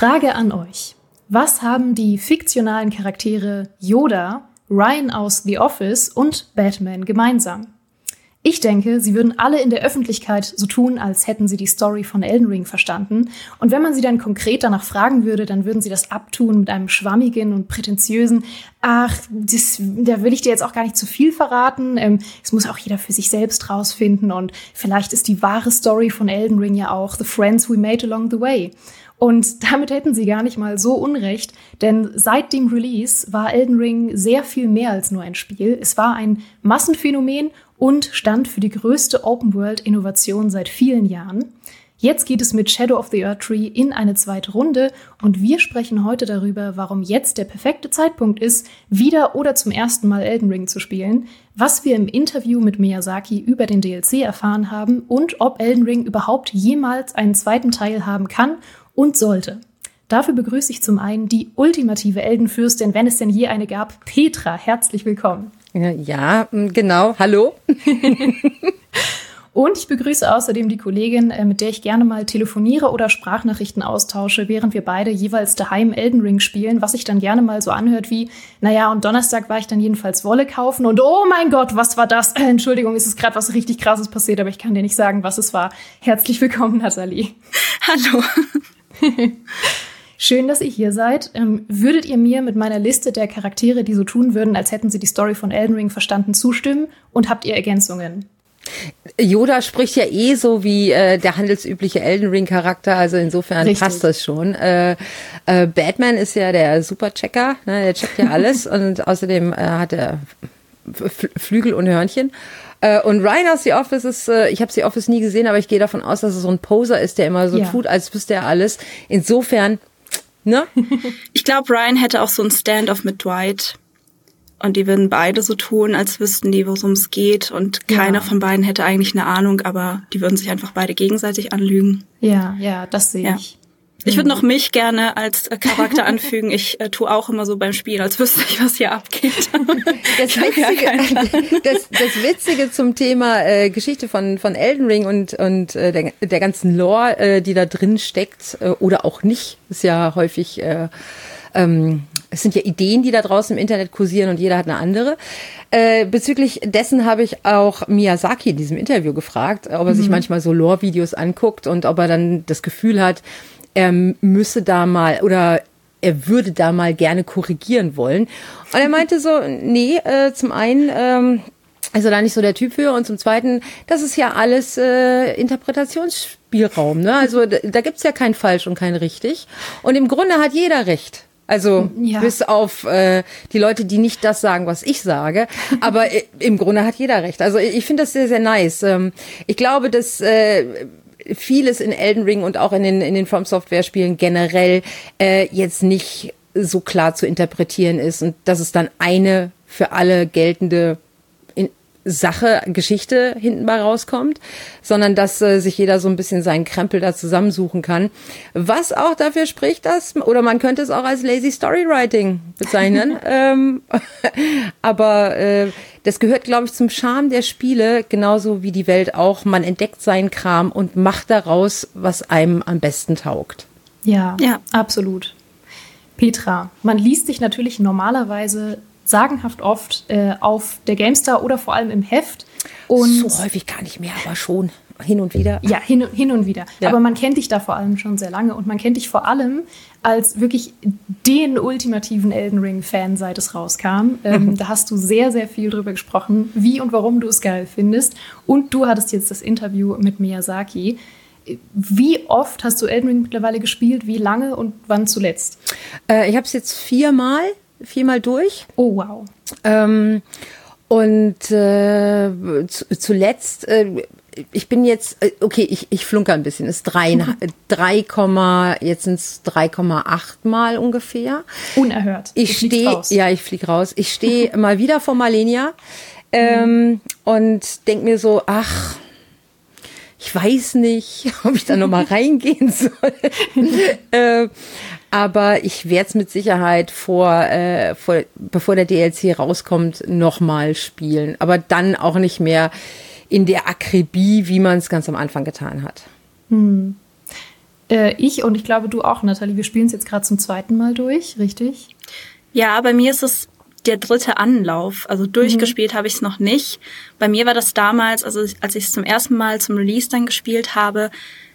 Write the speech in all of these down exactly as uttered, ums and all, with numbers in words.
Frage an euch. Was haben die fiktionalen Charaktere Yoda, Ryan aus The Office und Batman gemeinsam? Ich denke, sie würden alle in der Öffentlichkeit so tun, als hätten sie die Story von Elden Ring verstanden. Und wenn man sie dann konkret danach fragen würde, dann würden sie das abtun mit einem schwammigen und prätentiösen, ach, das, da will ich dir jetzt auch gar nicht zu viel verraten. Ähm, es muss auch jeder für sich selbst rausfinden. Und vielleicht ist die wahre Story von Elden Ring ja auch The Friends We Made Along the Way. Und damit hätten sie gar nicht mal so unrecht, denn seit dem Release war Elden Ring sehr viel mehr als nur ein Spiel. Es war ein Massenphänomen und stand für die größte Open-World-Innovation seit vielen Jahren. Jetzt geht es mit Shadow of the Erdtree in eine zweite Runde und wir sprechen heute darüber, warum jetzt der perfekte Zeitpunkt ist, wieder oder zum ersten Mal Elden Ring zu spielen, was wir im Interview mit Miyazaki über den D L C erfahren haben und ob Elden Ring überhaupt jemals einen zweiten Teil haben kann und sollte. Dafür begrüße ich zum einen die ultimative Eldenfürstin, wenn es denn je eine gab, Petra. Herzlich willkommen. Ja, genau. Hallo. Und ich begrüße außerdem die Kollegin, mit der ich gerne mal telefoniere oder Sprachnachrichten austausche, während wir beide jeweils daheim Elden Ring spielen, was sich dann gerne mal so anhört wie, naja, und Donnerstag war ich dann jedenfalls Wolle kaufen und oh mein Gott, was war das? Äh, Entschuldigung, es ist gerade was richtig Krasses passiert, aber ich kann dir nicht sagen, was es war. Herzlich willkommen, Nathalie. Hallo. Schön, dass ihr hier seid. Ähm, würdet ihr mir mit meiner Liste der Charaktere, die so tun würden, als hätten sie die Story von Elden Ring verstanden, zustimmen? Und habt ihr Ergänzungen? Yoda spricht ja eh so wie äh, der handelsübliche Elden Ring-Charakter, also insofern Richtig. Passt das schon. Äh, äh, Batman ist ja der Superchecker, ne? Der checkt ja alles und außerdem äh, hat er F- Flügel und Hörnchen. Äh, und Ryan aus The Office ist, äh, ich habe The Office nie gesehen, aber ich gehe davon aus, dass es so ein Poser ist, der immer so ja. tut, als wüsste er alles. Insofern, ne? Ich glaube, Ryan hätte auch so ein Stand-off mit Dwight. Und die würden beide so tun, als wüssten die, worum es geht. Und keiner ja. von beiden hätte eigentlich eine Ahnung, aber die würden sich einfach beide gegenseitig anlügen. Ja, ja, das sehe ja. ich. Ich würde noch mich gerne als Charakter anfügen. Ich äh, tue auch immer so beim Spiel, als wüsste ich, was hier abgeht. Das Witzige, das, das Witzige zum Thema äh, Geschichte von von Elden Ring und und äh, der, der ganzen Lore, äh, die da drin steckt, äh, oder auch nicht, ist ja häufig äh, ähm, es sind ja Ideen, die da draußen im Internet kursieren und jeder hat eine andere. Äh, bezüglich dessen habe ich auch Miyazaki in diesem Interview gefragt, ob er mhm. sich manchmal so Lore-Videos anguckt und ob er dann das Gefühl hat, er müsse da mal oder er würde da mal gerne korrigieren wollen. Und er meinte so, nee, äh, zum einen ähm, ist er da nicht so der Typ für und zum zweiten, das ist ja alles äh, Interpretationsspielraum. Ne? Also da, da gibt's ja kein falsch und kein richtig. Und im Grunde hat jeder recht. Also ja. bis auf äh, die Leute, die nicht das sagen, was ich sage. Aber äh, im Grunde hat jeder recht. Also ich finde das sehr, sehr nice. Ähm, ich glaube, dass äh, vieles in Elden Ring und auch in den in den From Software Spielen generell äh, jetzt nicht so klar zu interpretieren ist und dass es dann eine für alle geltende in Sache, Geschichte hinten bei rauskommt, sondern dass äh, sich jeder so ein bisschen seinen Krempel da zusammensuchen kann. Was auch dafür spricht, dass, oder man könnte es auch als Lazy Storywriting bezeichnen, ähm, aber äh, das gehört, glaube ich, zum Charme der Spiele, genauso wie die Welt auch. Man entdeckt seinen Kram und macht daraus, was einem am besten taugt. Ja, ja, absolut. Petra, man liest sich natürlich normalerweise sagenhaft oft äh, auf der GameStar oder vor allem im Heft. Und so häufig gar nicht mehr, aber schon hin und wieder. Ja, hin, hin und wieder. Ja. Aber man kennt dich da vor allem schon sehr lange und man kennt dich vor allem als wirklich den ultimativen Elden Ring-Fan, seit es rauskam. Ähm, mhm. Da hast du sehr, sehr viel drüber gesprochen, wie und warum du es geil findest. Und du hattest jetzt das Interview mit Miyazaki. Wie oft hast du Elden Ring mittlerweile gespielt? Wie lange und wann zuletzt? Äh, ich habe es jetzt viermal, viermal durch. Oh, wow. Ähm, und äh, zu, zuletzt, äh, ich bin jetzt, äh, okay, ich, ich flunker ein bisschen, ist drei, drei, jetzt sind es drei Komma acht Mal ungefähr. Unerhört. Ich stehe, ja, ich flieg raus. Ich stehe mal wieder vor Malenia ähm, mhm. und denk mir so, ach, ich weiß nicht, ob ich da noch mal reingehen soll. äh, aber ich werde es mit Sicherheit vor, äh, vor, bevor der D L C rauskommt, noch mal spielen. Aber dann auch nicht mehr in der Akribie, wie man es ganz am Anfang getan hat. Hm. Äh, ich und ich glaube, du auch, Nathalie. Wir spielen es jetzt gerade zum zweiten Mal durch, richtig? Ja, bei mir ist es der dritte Anlauf. Also durchgespielt mhm. habe ich es noch nicht. Bei mir war das damals, also als ich es zum ersten Mal zum Release dann gespielt habe,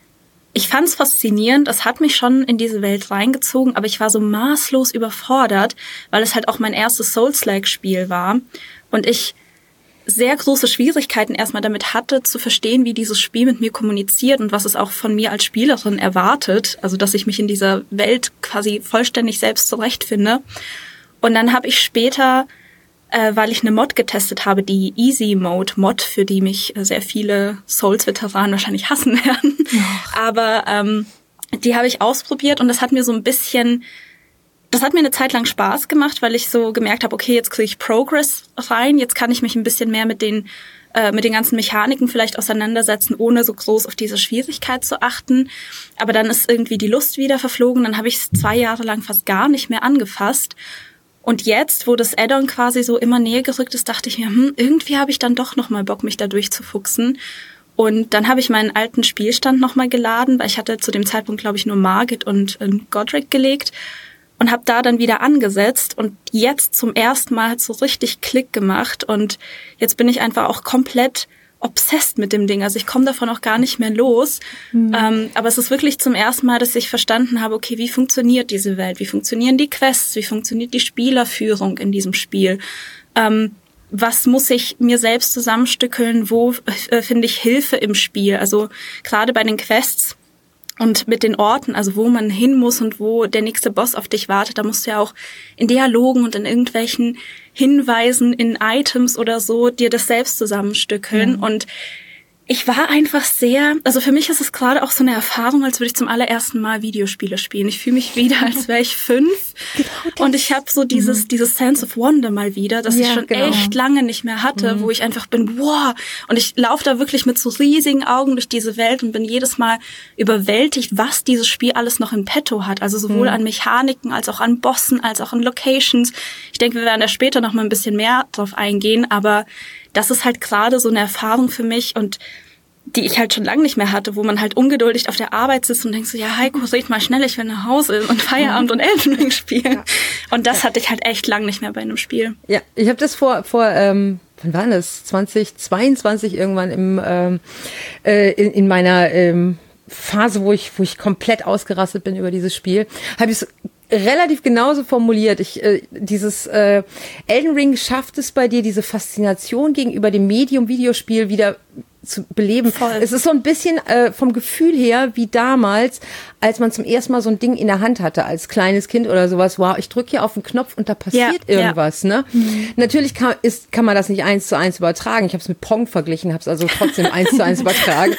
ich fand es faszinierend. Es hat mich schon in diese Welt reingezogen, aber ich war so maßlos überfordert, weil es halt auch mein erstes Souls-like-Spiel war. Und ich sehr große Schwierigkeiten erstmal damit hatte, zu verstehen, wie dieses Spiel mit mir kommuniziert und was es auch von mir als Spielerin erwartet. Also, dass ich mich in dieser Welt quasi vollständig selbst zurechtfinde. Und dann habe ich später, äh, weil ich eine Mod getestet habe, die Easy Mode Mod, für die mich äh, sehr viele Souls-Veteranen wahrscheinlich hassen werden. Ja. Aber ähm, die habe ich ausprobiert und das hat mir so ein bisschen, das hat mir eine Zeit lang Spaß gemacht, weil ich so gemerkt habe, okay, jetzt kriege ich Progress rein, jetzt kann ich mich ein bisschen mehr mit den äh, mit den ganzen Mechaniken vielleicht auseinandersetzen, ohne so groß auf diese Schwierigkeit zu achten. Aber dann ist irgendwie die Lust wieder verflogen, dann habe ich es zwei Jahre lang fast gar nicht mehr angefasst. Und jetzt, wo das Add-on quasi so immer näher gerückt ist, dachte ich mir, hm, irgendwie habe ich dann doch nochmal Bock, mich da durchzufuchsen. Und dann habe ich meinen alten Spielstand nochmal geladen, weil ich hatte zu dem Zeitpunkt, glaube ich, nur Margit und äh, Godric gelegt und habe da dann wieder angesetzt. Und jetzt zum ersten Mal hat es so richtig Klick gemacht. Und jetzt bin ich einfach auch komplett obsessed mit dem Ding. Also ich komme davon auch gar nicht mehr los. Mhm. Ähm, aber es ist wirklich zum ersten Mal, dass ich verstanden habe, okay, wie funktioniert diese Welt? Wie funktionieren die Quests? Wie funktioniert die Spielerführung in diesem Spiel? Ähm, was muss ich mir selbst zusammenstückeln? Wo äh, finde ich Hilfe im Spiel? Also gerade bei den Quests und mit den Orten, also wo man hin muss und wo der nächste Boss auf dich wartet, da musst du ja auch in Dialogen und in irgendwelchen Hinweisen in Items oder so dir das selbst zusammenstückeln. Mhm. Und ich war einfach sehr, also für mich ist es gerade auch so eine Erfahrung, als würde ich zum allerersten Mal Videospiele spielen. Ich fühle mich wieder, als wäre ich fünf. Genau, und ich habe so dieses mhm. dieses Sense of Wonder mal wieder, das ja, ich schon genau. echt lange nicht mehr hatte, mhm. wo ich einfach bin, wow. Und ich laufe da wirklich mit so riesigen Augen durch diese Welt und bin jedes Mal überwältigt, was dieses Spiel alles noch in petto hat. Also sowohl mhm. an Mechaniken, als auch an Bossen, als auch an Locations. Ich denke, wir werden da später noch mal ein bisschen mehr drauf eingehen, aber das ist halt gerade so eine Erfahrung für mich und die ich halt schon lange nicht mehr hatte, wo man halt ungeduldig auf der Arbeit sitzt und denkt so, ja Heiko, red mal schnell, ich will nach Hause und Feierabend und Elden Ring spielen. Ja. Und das ja. hatte ich halt echt lang nicht mehr bei einem Spiel. Ja, ich habe das vor, vor ähm, wann war das? zwanzig zweiundzwanzig irgendwann im ähm, äh, in, in meiner ähm, Phase, wo ich wo ich komplett ausgerastet bin über dieses Spiel, habe ich es relativ genauso formuliert. Ich, äh, dieses äh, Elden Ring schafft es bei dir, diese Faszination gegenüber dem Medium Videospiel wieder zu beleben. Voll. Es ist so ein bisschen äh, vom Gefühl her wie damals, als man zum ersten Mal so ein Ding in der Hand hatte, als kleines Kind oder sowas. Wow, ich drücke hier auf den Knopf und da passiert ja, irgendwas. Ja. Ne? Mhm. Natürlich kann, ist, kann man das nicht eins zu eins übertragen. Ich habe es mit Pong verglichen, habe es also trotzdem eins zu eins übertragen.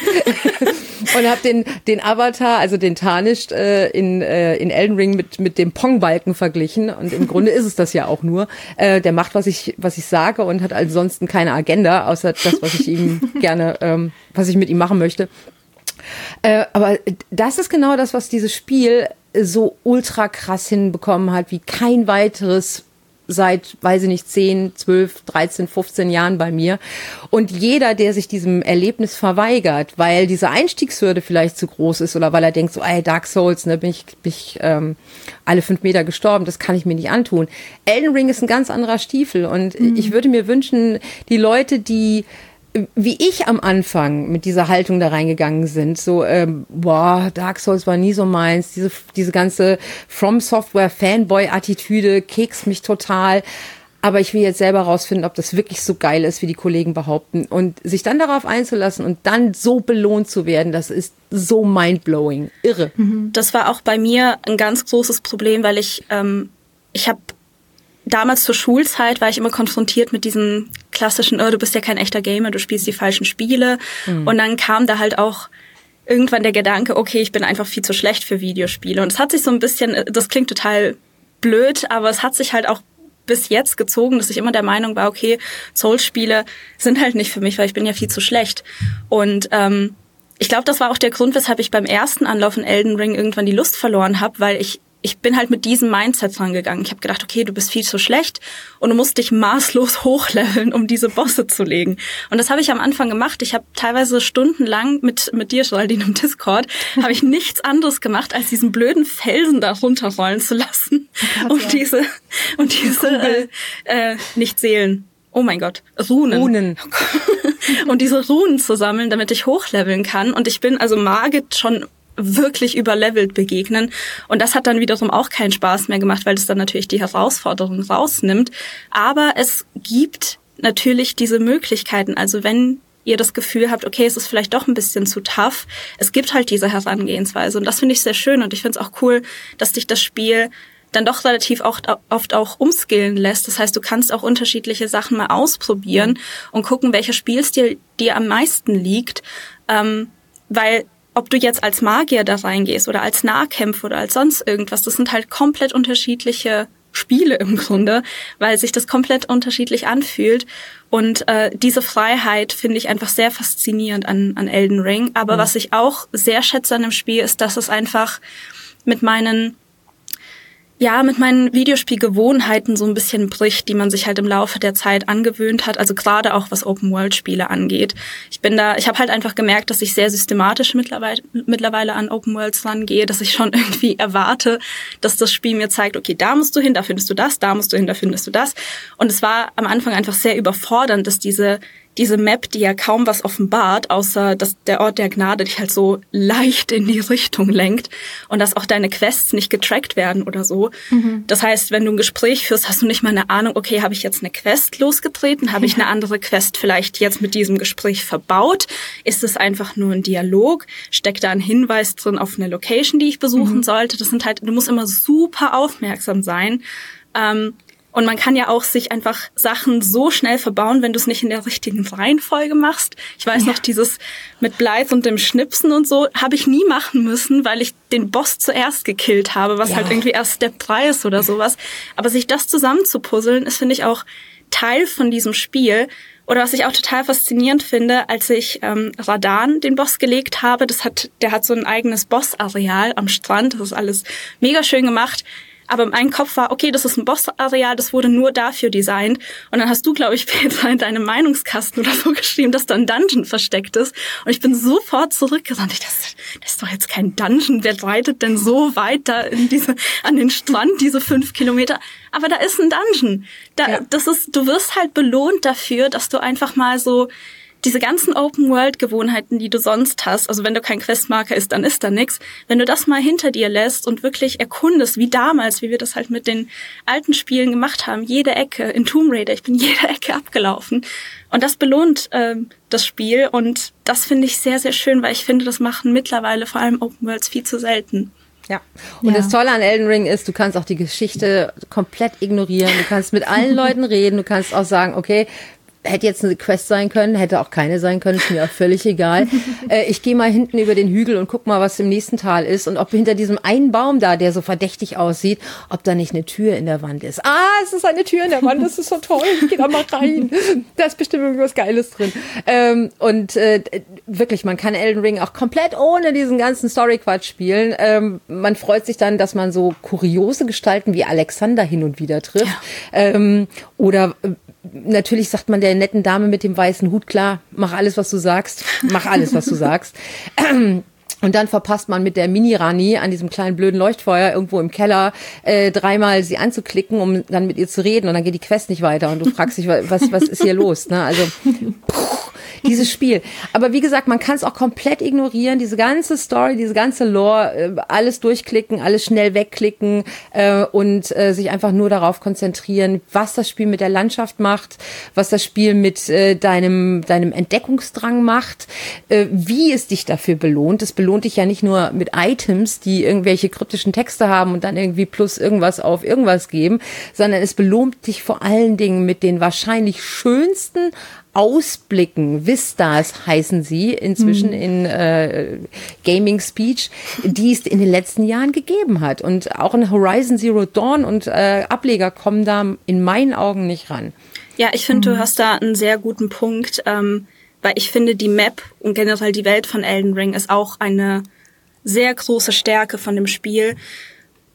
Und habe den den Avatar, also den Tarnished äh, in äh, in Elden Ring mit mit dem Pong-Balken verglichen. Und im Grunde ist es das ja auch nur. Äh, der macht, was ich was ich sage und hat ansonsten keine Agenda, außer das, was ich ihm gerne, ähm, was ich mit ihm machen möchte. Äh, aber das ist genau das, was dieses Spiel so ultra krass hinbekommen hat, wie kein weiteres seit, weiß ich nicht, zehn, zwölf, dreizehn, fünfzehn Jahren bei mir. Und jeder, der sich diesem Erlebnis verweigert, weil diese Einstiegshürde vielleicht zu groß ist oder weil er denkt, so, ey, Dark Souls, ne, bin ich, bin ich ähm, alle fünf Meter gestorben, das kann ich mir nicht antun. Elden Ring ist ein ganz anderer Stiefel und mhm. ich würde mir wünschen, die Leute, die wie ich am Anfang mit dieser Haltung da reingegangen sind, so, ähm, boah, Dark Souls war nie so meins, diese diese ganze From Software Fanboy-Attitüde kekst mich total, aber ich will jetzt selber rausfinden, ob das wirklich so geil ist, wie die Kollegen behaupten und sich dann darauf einzulassen und dann so belohnt zu werden, das ist so mindblowing, irre. Das war auch bei mir ein ganz großes Problem, weil ich, ähm, ich habe damals zur Schulzeit war ich immer konfrontiert mit diesem klassischen, oh, du bist ja kein echter Gamer, du spielst die falschen Spiele. Mhm. Und dann kam da halt auch irgendwann der Gedanke, okay, ich bin einfach viel zu schlecht für Videospiele. Und es hat sich so ein bisschen, das klingt total blöd, aber es hat sich halt auch bis jetzt gezogen, dass ich immer der Meinung war, okay, Souls-Spiele sind halt nicht für mich, weil ich bin ja viel zu schlecht. Und ähm, ich glaube, das war auch der Grund, weshalb ich beim ersten Anlauf in Elden Ring irgendwann die Lust verloren habe, weil ich ich bin halt mit diesem Mindset dran gegangen. Ich habe gedacht, okay, du bist viel zu schlecht und du musst dich maßlos hochleveln, um diese Bosse zu legen. Und das habe ich am Anfang gemacht. Ich habe teilweise stundenlang mit mit dir, Geraldine, im Discord, habe ich nichts anderes gemacht, als diesen blöden Felsen da runterrollen zu lassen. Oh, und ja. diese und diese äh, äh, nicht Seelen. Oh mein Gott, Runen. Runen. Und diese Runen zu sammeln, damit ich hochleveln kann. Und ich bin also Margit schon wirklich überlevelt begegnen. Und das hat dann wiederum auch keinen Spaß mehr gemacht, weil es dann natürlich die Herausforderung rausnimmt. Aber es gibt natürlich diese Möglichkeiten. Also wenn ihr das Gefühl habt, okay, es ist vielleicht doch ein bisschen zu tough, es gibt halt diese Herangehensweise. Und das finde ich sehr schön. Und ich finde es auch cool, dass dich das Spiel dann doch relativ oft, oft auch umskillen lässt. Das heißt, du kannst auch unterschiedliche Sachen mal ausprobieren und gucken, welcher Spielstil dir am meisten liegt. Ähm, weil ob du jetzt als Magier da reingehst oder als Nahkämpfer oder als sonst irgendwas, das sind halt komplett unterschiedliche Spiele im Grunde, weil sich das komplett unterschiedlich anfühlt. Und äh, diese Freiheit finde ich einfach sehr faszinierend an, an Elden Ring. Aber mhm. was ich auch sehr schätze an dem Spiel, ist, dass es einfach mit meinen ja, mit meinen Videospielgewohnheiten so ein bisschen bricht, die man sich halt im Laufe der Zeit angewöhnt hat, also gerade auch was Open-World-Spiele angeht. Ich bin da, ich habe halt einfach gemerkt, dass ich sehr systematisch mittlerweile, mittlerweile an Open-Worlds rangehe, dass ich schon irgendwie erwarte, dass das Spiel mir zeigt, okay, da musst du hin, da findest du das, da musst du hin, da findest du das. Und es war am Anfang einfach sehr überfordernd, dass diese diese Map, die ja kaum was offenbart, außer dass der Ort der Gnade dich halt so leicht in die Richtung lenkt und dass auch deine Quests nicht getrackt werden oder so. Mhm. Das heißt, wenn du ein Gespräch führst, hast du nicht mal eine Ahnung, okay, habe ich jetzt eine Quest losgetreten? Habe ich eine andere Quest vielleicht jetzt mit diesem Gespräch verbaut? Ist es einfach nur ein Dialog? Steckt da ein Hinweis drin auf eine Location, die ich besuchen mhm. sollte? Das sind halt, du musst immer super aufmerksam sein. Ähm, Und man kann ja auch sich einfach Sachen so schnell verbauen, wenn du es nicht in der richtigen Reihenfolge machst. Ich weiß ja. noch, dieses mit Blythe und dem Schnipsen und so, habe ich nie machen müssen, weil ich den Boss zuerst gekillt habe, was ja. halt irgendwie erst Step drei ist oder sowas. Aber sich das zusammenzupuzzeln, ist, finde ich, auch Teil von diesem Spiel. Oder was ich auch total faszinierend finde, als ich ähm, Radahn, den Boss, gelegt habe, das hat, der hat so ein eigenes Bossareal am Strand, das ist alles mega schön gemacht. Aber mein Kopf war, okay, das ist ein Bossareal, das wurde nur dafür designt. Und dann hast du, glaube ich, Petra, in deinem Meinungskasten oder so geschrieben, dass da ein Dungeon versteckt ist. Und ich bin sofort zurückgerannt. Ich dachte, das ist doch jetzt kein Dungeon. Wer reitet denn so weit da in diese, an den Strand, diese fünf Kilometer? Aber da ist ein Dungeon. Da, ja. das ist, du wirst halt belohnt dafür, dass du einfach mal so diese ganzen Open-World-Gewohnheiten, die du sonst hast, also wenn du kein Questmarker ist, dann ist da nix. Wenn du das mal hinter dir lässt und wirklich erkundest, wie damals, wie wir das halt mit den alten Spielen gemacht haben, jede Ecke, in Tomb Raider, ich bin jede Ecke abgelaufen. Und das belohnt äh, das Spiel und das finde ich sehr, sehr schön, weil ich finde, das machen mittlerweile vor allem Open-Worlds viel zu selten. Ja, und ja. das Tolle an Elden Ring ist, du kannst auch die Geschichte komplett ignorieren, du kannst mit allen Leuten reden, du kannst auch sagen, okay, hätte jetzt eine Quest sein können, hätte auch keine sein können, ist mir auch völlig egal. äh, ich gehe mal hinten über den Hügel und guck mal, was im nächsten Tal ist und ob hinter diesem einen Baum da, der so verdächtig aussieht, ob da nicht eine Tür in der Wand ist. Ah, es ist eine Tür in der Wand, das ist so toll, ich geh da mal rein. Da ist bestimmt irgendwas Geiles drin. Ähm, und äh, wirklich, man kann Elden Ring auch komplett ohne diesen ganzen Story-Quatsch spielen. Ähm, man freut sich dann, dass man so kuriose Gestalten wie Alexander hin und wieder trifft. Ja. Ähm, oder äh, natürlich sagt man der netten Dame mit dem weißen Hut, klar, mach alles, was du sagst, mach alles, was du sagst. Und dann verpasst man mit der Mini-Rani an diesem kleinen blöden Leuchtfeuer irgendwo im Keller äh, dreimal sie anzuklicken, um dann mit ihr zu reden und dann geht die Quest nicht weiter und du fragst dich, was was ist hier los? Ne? Also puh, dieses Spiel. Aber wie gesagt, man kann es auch komplett ignorieren, diese ganze Story, diese ganze Lore, äh, alles durchklicken, alles schnell wegklicken äh, und äh, sich einfach nur darauf konzentrieren, was das Spiel mit der Landschaft macht, was das Spiel mit äh, deinem deinem Entdeckungsdrang macht, äh, wie es dich dafür belohnt. Es belohnt dich ja nicht nur mit Items, die irgendwelche kryptischen Texte haben und dann irgendwie plus irgendwas auf irgendwas geben, sondern es belohnt dich vor allen Dingen mit den wahrscheinlich schönsten Ausblicken, Vistas heißen sie inzwischen mhm. in äh, Gaming Speech, die es in den letzten Jahren gegeben hat. Und auch in Horizon Zero Dawn und äh, Ableger kommen da in meinen Augen nicht ran. Ja, ich finde, mhm. du hast da einen sehr guten Punkt, ähm, weil ich finde, die Map und generell die Welt von Elden Ring ist auch eine sehr große Stärke von dem Spiel.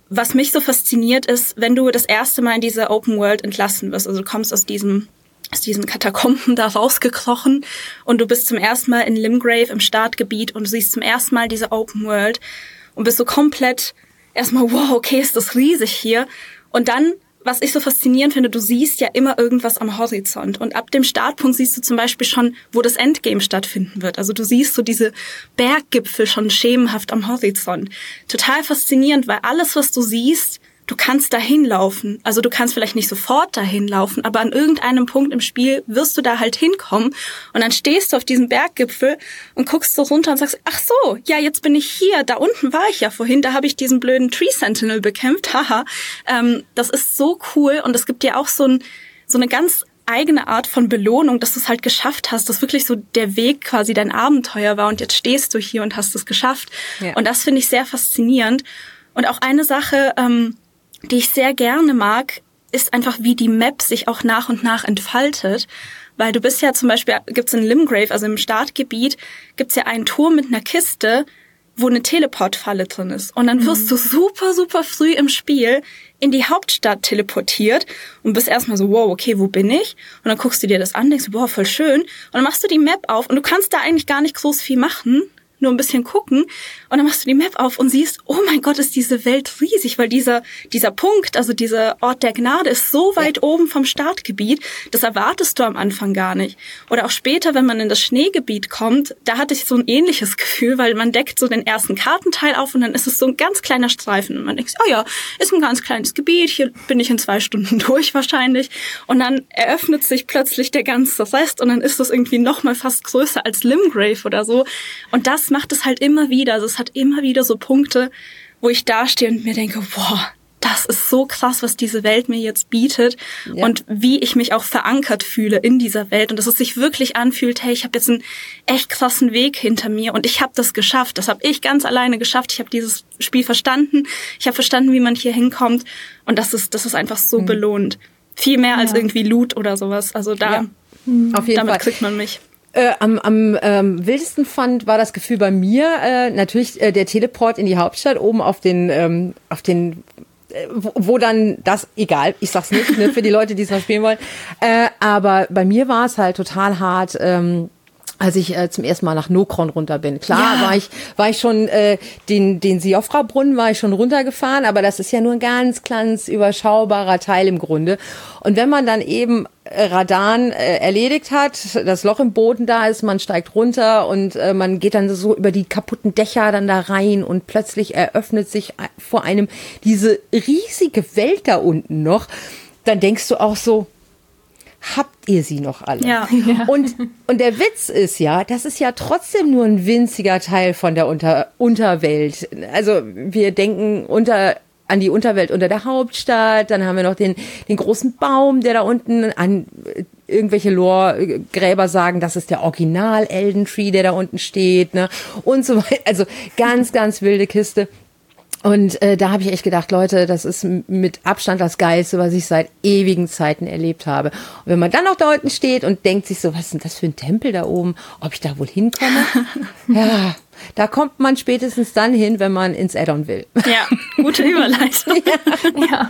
was mich so fasziniert ist, wenn du das erste Mal in diese Open World entlassen wirst, also du kommst aus diesem aus diesen Katakomben da rausgekrochen und du bist zum ersten Mal in Limgrave im Startgebiet und du siehst zum ersten Mal diese Open World und bist so komplett erstmal, wow, okay, ist das riesig hier. Und dann, was ich so faszinierend finde, du siehst ja immer irgendwas am Horizont. Und ab dem Startpunkt siehst du zum Beispiel schon, wo das Endgame stattfinden wird. Also du siehst so diese Berggipfel schon schemenhaft am Horizont. Total faszinierend, weil alles, was du siehst, du kannst dahin laufen. Also du kannst vielleicht nicht sofort dahin laufen, aber an irgendeinem Punkt im Spiel wirst du da halt hinkommen. Und dann stehst du auf diesem Berggipfel und guckst so runter und sagst, ach so, ja, jetzt bin ich hier. Da unten war ich ja vorhin, da habe ich diesen blöden Tree Sentinel bekämpft. Haha, ähm, das ist so cool. Und es gibt dir auch so, ein, so eine ganz eigene Art von Belohnung, dass du es halt geschafft hast, dass wirklich so der Weg quasi dein Abenteuer war und jetzt stehst du hier und hast es geschafft. Ja. Und das finde ich sehr faszinierend. Und auch eine Sache, ähm, die ich sehr gerne mag, ist einfach, wie die Map sich auch nach und nach entfaltet. Weil du bist ja zum Beispiel, gibt's in Limgrave, also im Startgebiet, gibt's ja einen Turm mit einer Kiste, wo eine Teleportfalle drin ist. Und dann wirst mhm. du super, super früh im Spiel in die Hauptstadt teleportiert und bist erstmal so, wow, okay, wo bin ich? Und dann guckst du dir das an, denkst du, boah, voll schön. Und dann machst du die Map auf und du kannst da eigentlich gar nicht groß viel machen, nur ein bisschen gucken und dann machst du die Map auf und siehst, oh mein Gott, ist diese Welt riesig, weil dieser dieser Punkt, also dieser Ort der Gnade ist so weit ja. oben vom Startgebiet, das erwartest du am Anfang gar nicht. Oder auch später, wenn man in das Schneegebiet kommt, da hatte ich so ein ähnliches Gefühl, weil man deckt so den ersten Kartenteil auf und dann ist es so ein ganz kleiner Streifen und man denkt, oh ja, ist ein ganz kleines Gebiet, hier bin ich in zwei Stunden durch wahrscheinlich und dann eröffnet sich plötzlich der ganze Rest und dann ist das irgendwie noch mal fast größer als Limgrave oder so und das macht es halt immer wieder. Also es hat immer wieder so Punkte, wo ich dastehe und mir denke, boah, das ist so krass, was diese Welt mir jetzt bietet ja. und wie ich mich auch verankert fühle in dieser Welt und dass es sich wirklich anfühlt, hey, ich habe jetzt einen echt krassen Weg hinter mir und ich habe das geschafft. Das habe ich ganz alleine geschafft. Ich habe dieses Spiel verstanden. Ich habe verstanden, wie man hier hinkommt und das ist, das ist einfach so mhm. belohnt. Viel mehr als ja. irgendwie Loot oder sowas. Also da, ja. mhm. Auf jeden damit Fall. Kriegt man mich. Äh, am am ähm, wildesten fand war das Gefühl bei mir äh, natürlich äh, der Teleport in die Hauptstadt oben auf den ähm, auf den äh, wo, wo dann das egal ich sag's nicht ne, für die Leute, die es noch spielen wollen, äh, aber bei mir war es halt total hart. Ähm, als ich äh, zum ersten Mal nach Nokron runter bin. Klar, ja. war ich war ich schon äh, den den Siofra-Brunnen war ich schon runtergefahren, aber das ist ja nur ein ganz kleines überschaubarer Teil im Grunde. Und wenn man dann eben äh, Radahn äh, erledigt hat, das Loch im Boden da ist, man steigt runter und äh, man geht dann so über die kaputten Dächer dann da rein und plötzlich eröffnet sich vor einem diese riesige Welt da unten noch, dann denkst du auch so, habt ihr sie noch alle? Ja. Und, und der Witz ist ja, das ist ja trotzdem nur ein winziger Teil von der Unter, Unterwelt. Also wir denken unter an die Unterwelt unter der Hauptstadt, dann haben wir noch den, den großen Baum, der da unten an irgendwelche Lore-Gräber sagen, das ist der Original Elden Tree, der da unten steht, ne? Und so weiter. Also ganz, ganz wilde Kiste. Und äh, da habe ich echt gedacht, Leute, das ist mit Abstand das Geilste, was ich seit ewigen Zeiten erlebt habe. Und wenn man dann noch da unten steht und denkt sich so, was ist denn das für ein Tempel da oben? Ob ich da wohl hinkomme? Ja, da kommt man spätestens dann hin, wenn man ins Add-on will. Ja, gute Überleitung. Ja. ja.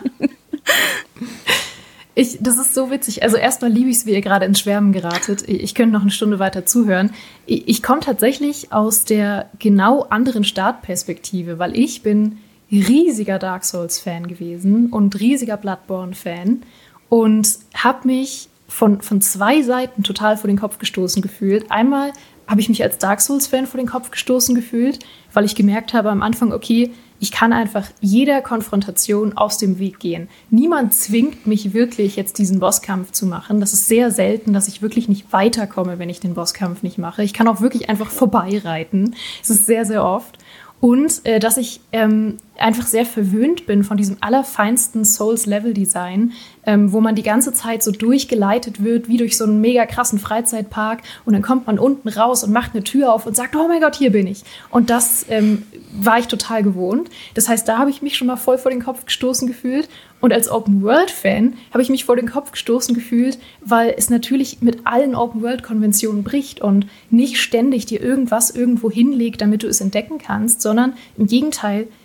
Ich, das ist so witzig. Also erstmal liebe ich es, wie ihr gerade ins Schwärmen geratet. Ich könnte noch eine Stunde weiter zuhören. Ich, ich komme tatsächlich aus der genau anderen Startperspektive, weil ich bin riesiger Dark Souls-Fan gewesen und riesiger Bloodborne-Fan und habe mich von, von zwei Seiten total vor den Kopf gestoßen gefühlt. Einmal habe ich mich als Dark Souls-Fan vor den Kopf gestoßen gefühlt, weil ich gemerkt habe am Anfang, okay, ich kann einfach jeder Konfrontation aus dem Weg gehen. Niemand zwingt mich wirklich, jetzt diesen Bosskampf zu machen. Das ist sehr selten, dass ich wirklich nicht weiterkomme, wenn ich den Bosskampf nicht mache. Ich kann auch wirklich einfach vorbeireiten. Es ist sehr, sehr oft. Und äh, dass ich ähm, einfach sehr verwöhnt bin von diesem allerfeinsten Souls-Level-Design, ähm, wo man die ganze Zeit so durchgeleitet wird, wie durch so einen mega krassen Freizeitpark. Und dann kommt man unten raus und macht eine Tür auf und sagt, oh mein Gott, hier bin ich. Und das ähm, war ich total gewohnt. Das heißt, da habe ich mich schon mal voll vor den Kopf gestoßen gefühlt. Und als Open-World-Fan habe ich mich vor den Kopf gestoßen gefühlt, weil es natürlich mit allen Open-World-Konventionen bricht und nicht ständig dir irgendwas irgendwo hinlegt, damit du es entdecken kannst, sondern im Gegenteil,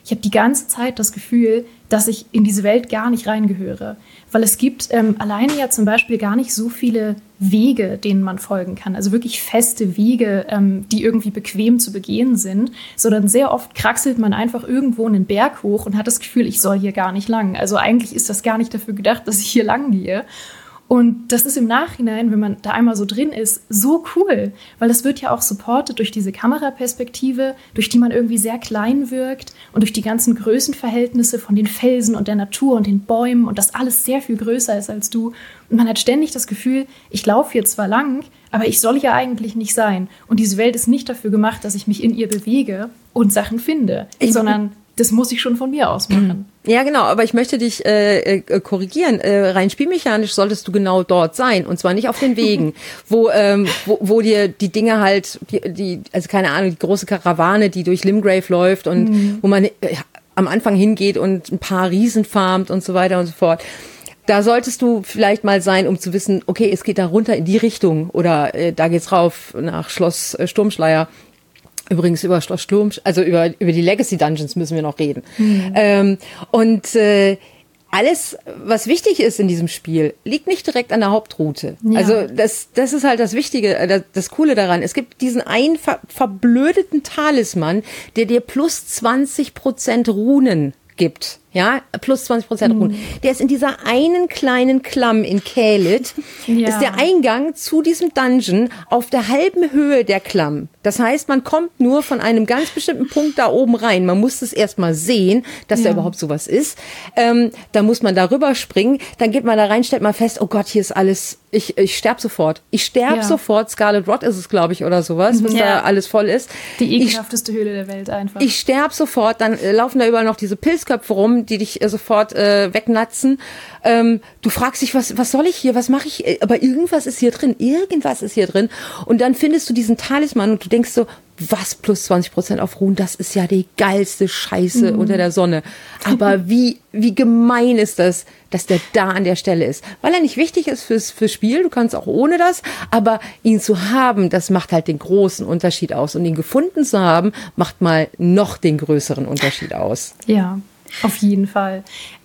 ich habe die ganze Zeit das Gefühl, dass ich in diese Welt gar nicht reingehöre. Weil es gibt ähm, alleine ja zum Beispiel gar nicht so viele Wege, denen man folgen kann. Also wirklich feste Wege, ähm, die irgendwie bequem zu begehen sind. Sondern sehr oft kraxelt man einfach irgendwo einen Berg hoch und hat das Gefühl, ich soll hier gar nicht lang. Also eigentlich ist das gar nicht dafür gedacht, dass ich hier lang gehe. Und das ist im Nachhinein, wenn man da einmal so drin ist, so cool. Weil das wird ja auch supported durch diese Kameraperspektive, durch die man irgendwie sehr klein wirkt und durch die ganzen Größenverhältnisse von den Felsen und der Natur und den Bäumen und das alles sehr viel größer ist als du. Und man hat ständig das Gefühl, ich laufe hier zwar lang, aber ich soll hier eigentlich nicht sein. Und diese Welt ist nicht dafür gemacht, dass ich mich in ihr bewege und Sachen finde, ich sondern das muss ich schon von mir aus machen. Ja, genau, aber ich möchte dich äh, äh, korrigieren. Äh, rein spielmechanisch solltest du genau dort sein und zwar nicht auf den Wegen, wo, ähm, wo wo dir die Dinge halt, die, die also keine Ahnung, die große Karawane, die durch Limgrave läuft und mhm. wo man äh, am Anfang hingeht und ein paar Riesen farmt und so weiter und so fort. Da solltest du vielleicht mal sein, um zu wissen, okay, es geht da runter in die Richtung oder äh, da geht's rauf nach Schloss äh, Sturmschleier. Übrigens über Schloss Sturm, also über über die Legacy Dungeons müssen wir noch reden. Mhm. Ähm, und äh, alles, was wichtig ist in diesem Spiel, liegt nicht direkt an der Hauptroute. Ja. Also das das ist halt das Wichtige, das, das Coole daran. Es gibt diesen einen ver, verblödeten Talisman, der dir plus zwanzig Prozent Runen gibt. Ja, plus zwanzig Prozent Runen. Mm. Der ist in dieser einen kleinen Klamm in Caelid, ja. ist der Eingang zu diesem Dungeon auf der halben Höhe der Klamm. Das heißt, man kommt nur von einem ganz bestimmten Punkt da oben rein. Man muss es erstmal sehen, dass ja. da überhaupt sowas ist. Ähm, da muss man da rüber springen. Dann geht man da rein, stellt man fest, oh Gott, hier ist alles, ich, ich sterb sofort. Ich sterb ja. sofort. Scarlet Rot ist es, glaube ich, oder sowas, was ja. da alles voll ist. Die ekelhafteste Höhle der Welt einfach. Ich sterb sofort. Dann äh, laufen da überall noch diese Pilzköpfe rum, die dich äh, sofort äh, wegnatzen. Ähm, du fragst dich, was was soll ich hier, was mache ich? Aber irgendwas ist hier drin, irgendwas ist hier drin. Und dann findest du diesen Talisman und du denkst so, was plus zwanzig Prozent auf Ruhen, das ist ja die geilste Scheiße mhm. unter der Sonne. Aber wie wie gemein ist das, dass der da an der Stelle ist. Weil er nicht wichtig ist fürs, fürs Spiel, du kannst auch ohne das, aber ihn zu haben, das macht halt den großen Unterschied aus. Und ihn gefunden zu haben, macht mal noch den größeren Unterschied aus. Ja. Auf jeden Fall.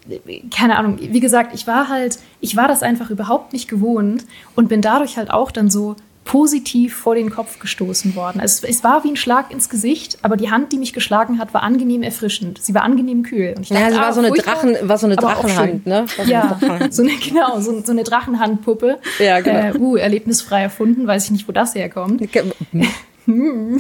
Keine Ahnung, wie gesagt, ich war halt, ich war das einfach überhaupt nicht gewohnt und bin dadurch halt auch dann so positiv vor den Kopf gestoßen worden. Also es war wie ein Schlag ins Gesicht, aber die Hand, die mich geschlagen hat, war angenehm erfrischend. Sie war angenehm kühl. Und ich dachte, ja, sie war ah, so eine Drachen, war so eine Drachenhand, ne? So ja, eine Drachenhand. so eine, genau, so, so eine Drachenhandpuppe. Ja, genau. Äh, uh, erlebnisfrei erfunden, weiß ich nicht, wo das herkommt. Hm.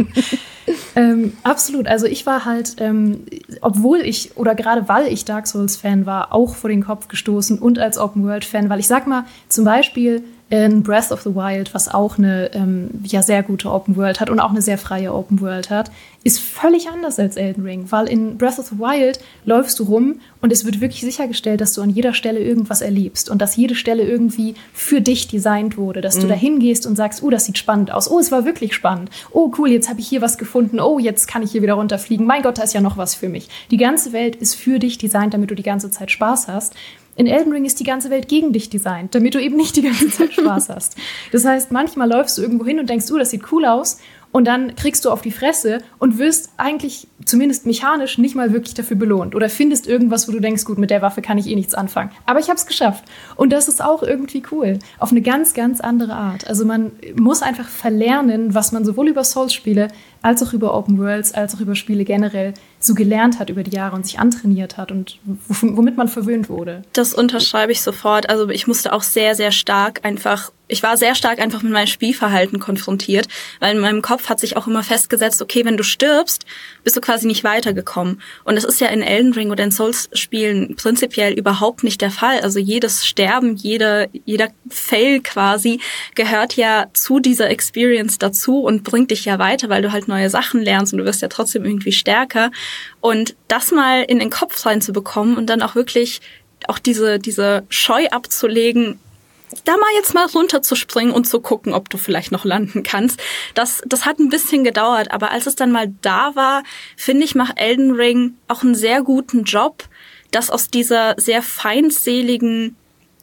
ähm, absolut, also ich war halt, ähm, obwohl ich, oder gerade weil ich Dark Souls-Fan war, auch vor den Kopf gestoßen und als Open-World-Fan, weil ich sag mal, zum Beispiel in Breath of the Wild, was auch eine ähm, ja, sehr gute Open World hat und auch eine sehr freie Open World hat, ist völlig anders als Elden Ring, weil in Breath of the Wild läufst du rum und es wird wirklich sichergestellt, dass du an jeder Stelle irgendwas erlebst und dass jede Stelle irgendwie für dich designt wurde, dass mhm. du da hingehst und sagst, oh, das sieht spannend aus, oh, es war wirklich spannend, oh, cool, jetzt habe ich hier was gefunden, oh, jetzt kann ich hier wieder runterfliegen, mein Gott, da ist ja noch was für mich. Die ganze Welt ist für dich designt, damit du die ganze Zeit Spaß hast. In Elden Ring ist die ganze Welt gegen dich designt, damit du eben nicht die ganze Zeit Spaß hast. Das heißt, manchmal läufst du irgendwo hin und denkst, oh, das sieht cool aus. Und dann kriegst du auf die Fresse und wirst eigentlich, zumindest mechanisch, nicht mal wirklich dafür belohnt. Oder findest irgendwas, wo du denkst, gut, mit der Waffe kann ich eh nichts anfangen. Aber ich habe es geschafft. Und das ist auch irgendwie cool. Auf eine ganz, ganz andere Art. Also man muss einfach verlernen, was man sowohl über Souls-Spiele als auch über Open Worlds, als auch über Spiele generell so gelernt hat über die Jahre und sich antrainiert hat und womit man verwöhnt wurde. Das unterschreibe ich sofort. Also ich musste auch sehr, sehr stark einfach, ich war sehr stark einfach mit meinem Spielverhalten konfrontiert, weil in meinem Kopf hat sich auch immer festgesetzt, okay, wenn du stirbst, bist du quasi nicht weitergekommen. Und das ist ja in Elden Ring oder in Souls-Spielen prinzipiell überhaupt nicht der Fall. Also jedes Sterben, jede, jeder Fail quasi gehört ja zu dieser Experience dazu und bringt dich ja weiter, weil du halt neue Sachen lernst und du wirst ja trotzdem irgendwie stärker. Und das mal in den Kopf reinzubekommen und dann auch wirklich auch diese, diese Scheu abzulegen, da mal jetzt mal runterzuspringen und zu gucken, ob du vielleicht noch landen kannst. Das, das hat ein bisschen gedauert, aber als es dann mal da war, finde ich, macht Elden Ring auch einen sehr guten Job, das aus dieser sehr feindseligen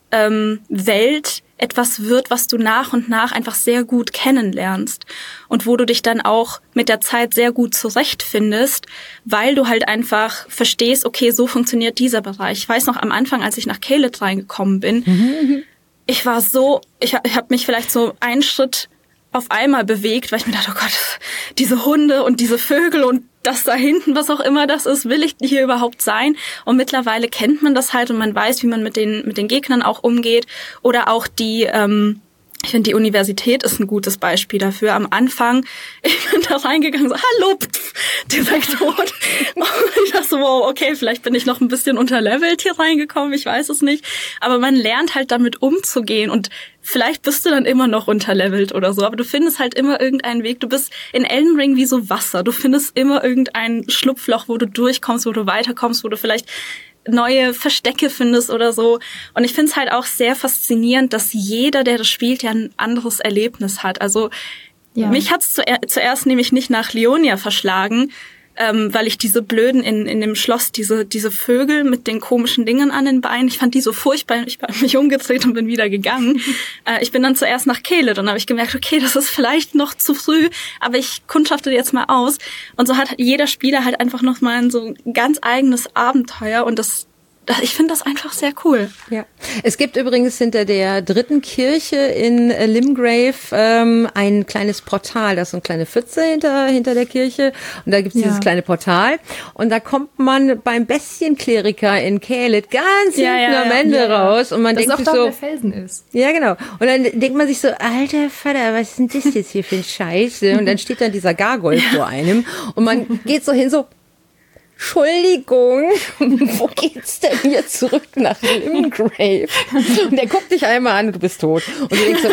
ähm, Welt etwas wird, was du nach und nach einfach sehr gut kennenlernst und wo du dich dann auch mit der Zeit sehr gut zurechtfindest, weil du halt einfach verstehst, okay, so funktioniert dieser Bereich. Ich weiß noch am Anfang, als ich nach Caelid reingekommen bin, mhm. ich war so, ich, ich habe mich vielleicht so einen Schritt auf einmal bewegt, weil ich mir dachte, oh Gott, diese Hunde und diese Vögel und das da hinten, was auch immer das ist, will ich hier überhaupt sein? Und mittlerweile kennt man das halt und man weiß, wie man mit den mit den Gegnern auch umgeht. Oder auch die, ähm, ich finde, die Universität ist ein gutes Beispiel dafür. Am Anfang, ich bin da reingegangen, so, hallo, pff, direkt tot. Und ich dachte so, wow, okay, vielleicht bin ich noch ein bisschen unterlevelt hier reingekommen, ich weiß es nicht. Aber man lernt halt damit umzugehen und vielleicht bist du dann immer noch unterlevelt oder so, aber du findest halt immer irgendeinen Weg. Du bist in Elden Ring wie so Wasser. Du findest immer irgendein Schlupfloch, wo du durchkommst, wo du weiterkommst, wo du vielleicht neue Verstecke findest oder so. Und ich finde es halt auch sehr faszinierend, dass jeder, der das spielt, ja ein anderes Erlebnis hat. Also ja. mich hat's zuer- zuerst nämlich nicht nach Leonia verschlagen, ähm, weil ich diese blöden in in dem Schloss, diese diese Vögel mit den komischen Dingen an den Beinen, ich fand die so furchtbar. Ich habe mich umgedreht und bin wieder gegangen. äh, ich bin dann zuerst nach Caelid und habe ich gemerkt, okay, das ist vielleicht noch zu früh, aber ich kundschafte jetzt mal aus. Und so hat jeder Spieler halt einfach noch mal ein so ein ganz eigenes Abenteuer und das ich finde das einfach sehr cool. Ja. Es gibt übrigens hinter der dritten Kirche in Limgrave ähm, ein kleines Portal. Da ist so eine kleine Pfütze hinter hinter der Kirche und da gibt es ja. dieses kleine Portal und da kommt man beim Bestienkleriker in Caelid ganz ja, hinten ja, am Ende ja, ja. raus und man das denkt sich so, wo der Felsen ist. Ja, genau. Und dann denkt man sich so, alter Vater, was ist denn das jetzt hier für ein Scheiße? Und dann steht dann dieser Gargoyle ja. vor einem und man geht so hin so, Entschuldigung, wo geht's denn hier zurück nach Limgrave? Und der guckt dich einmal an, du bist tot. Und du denkst so,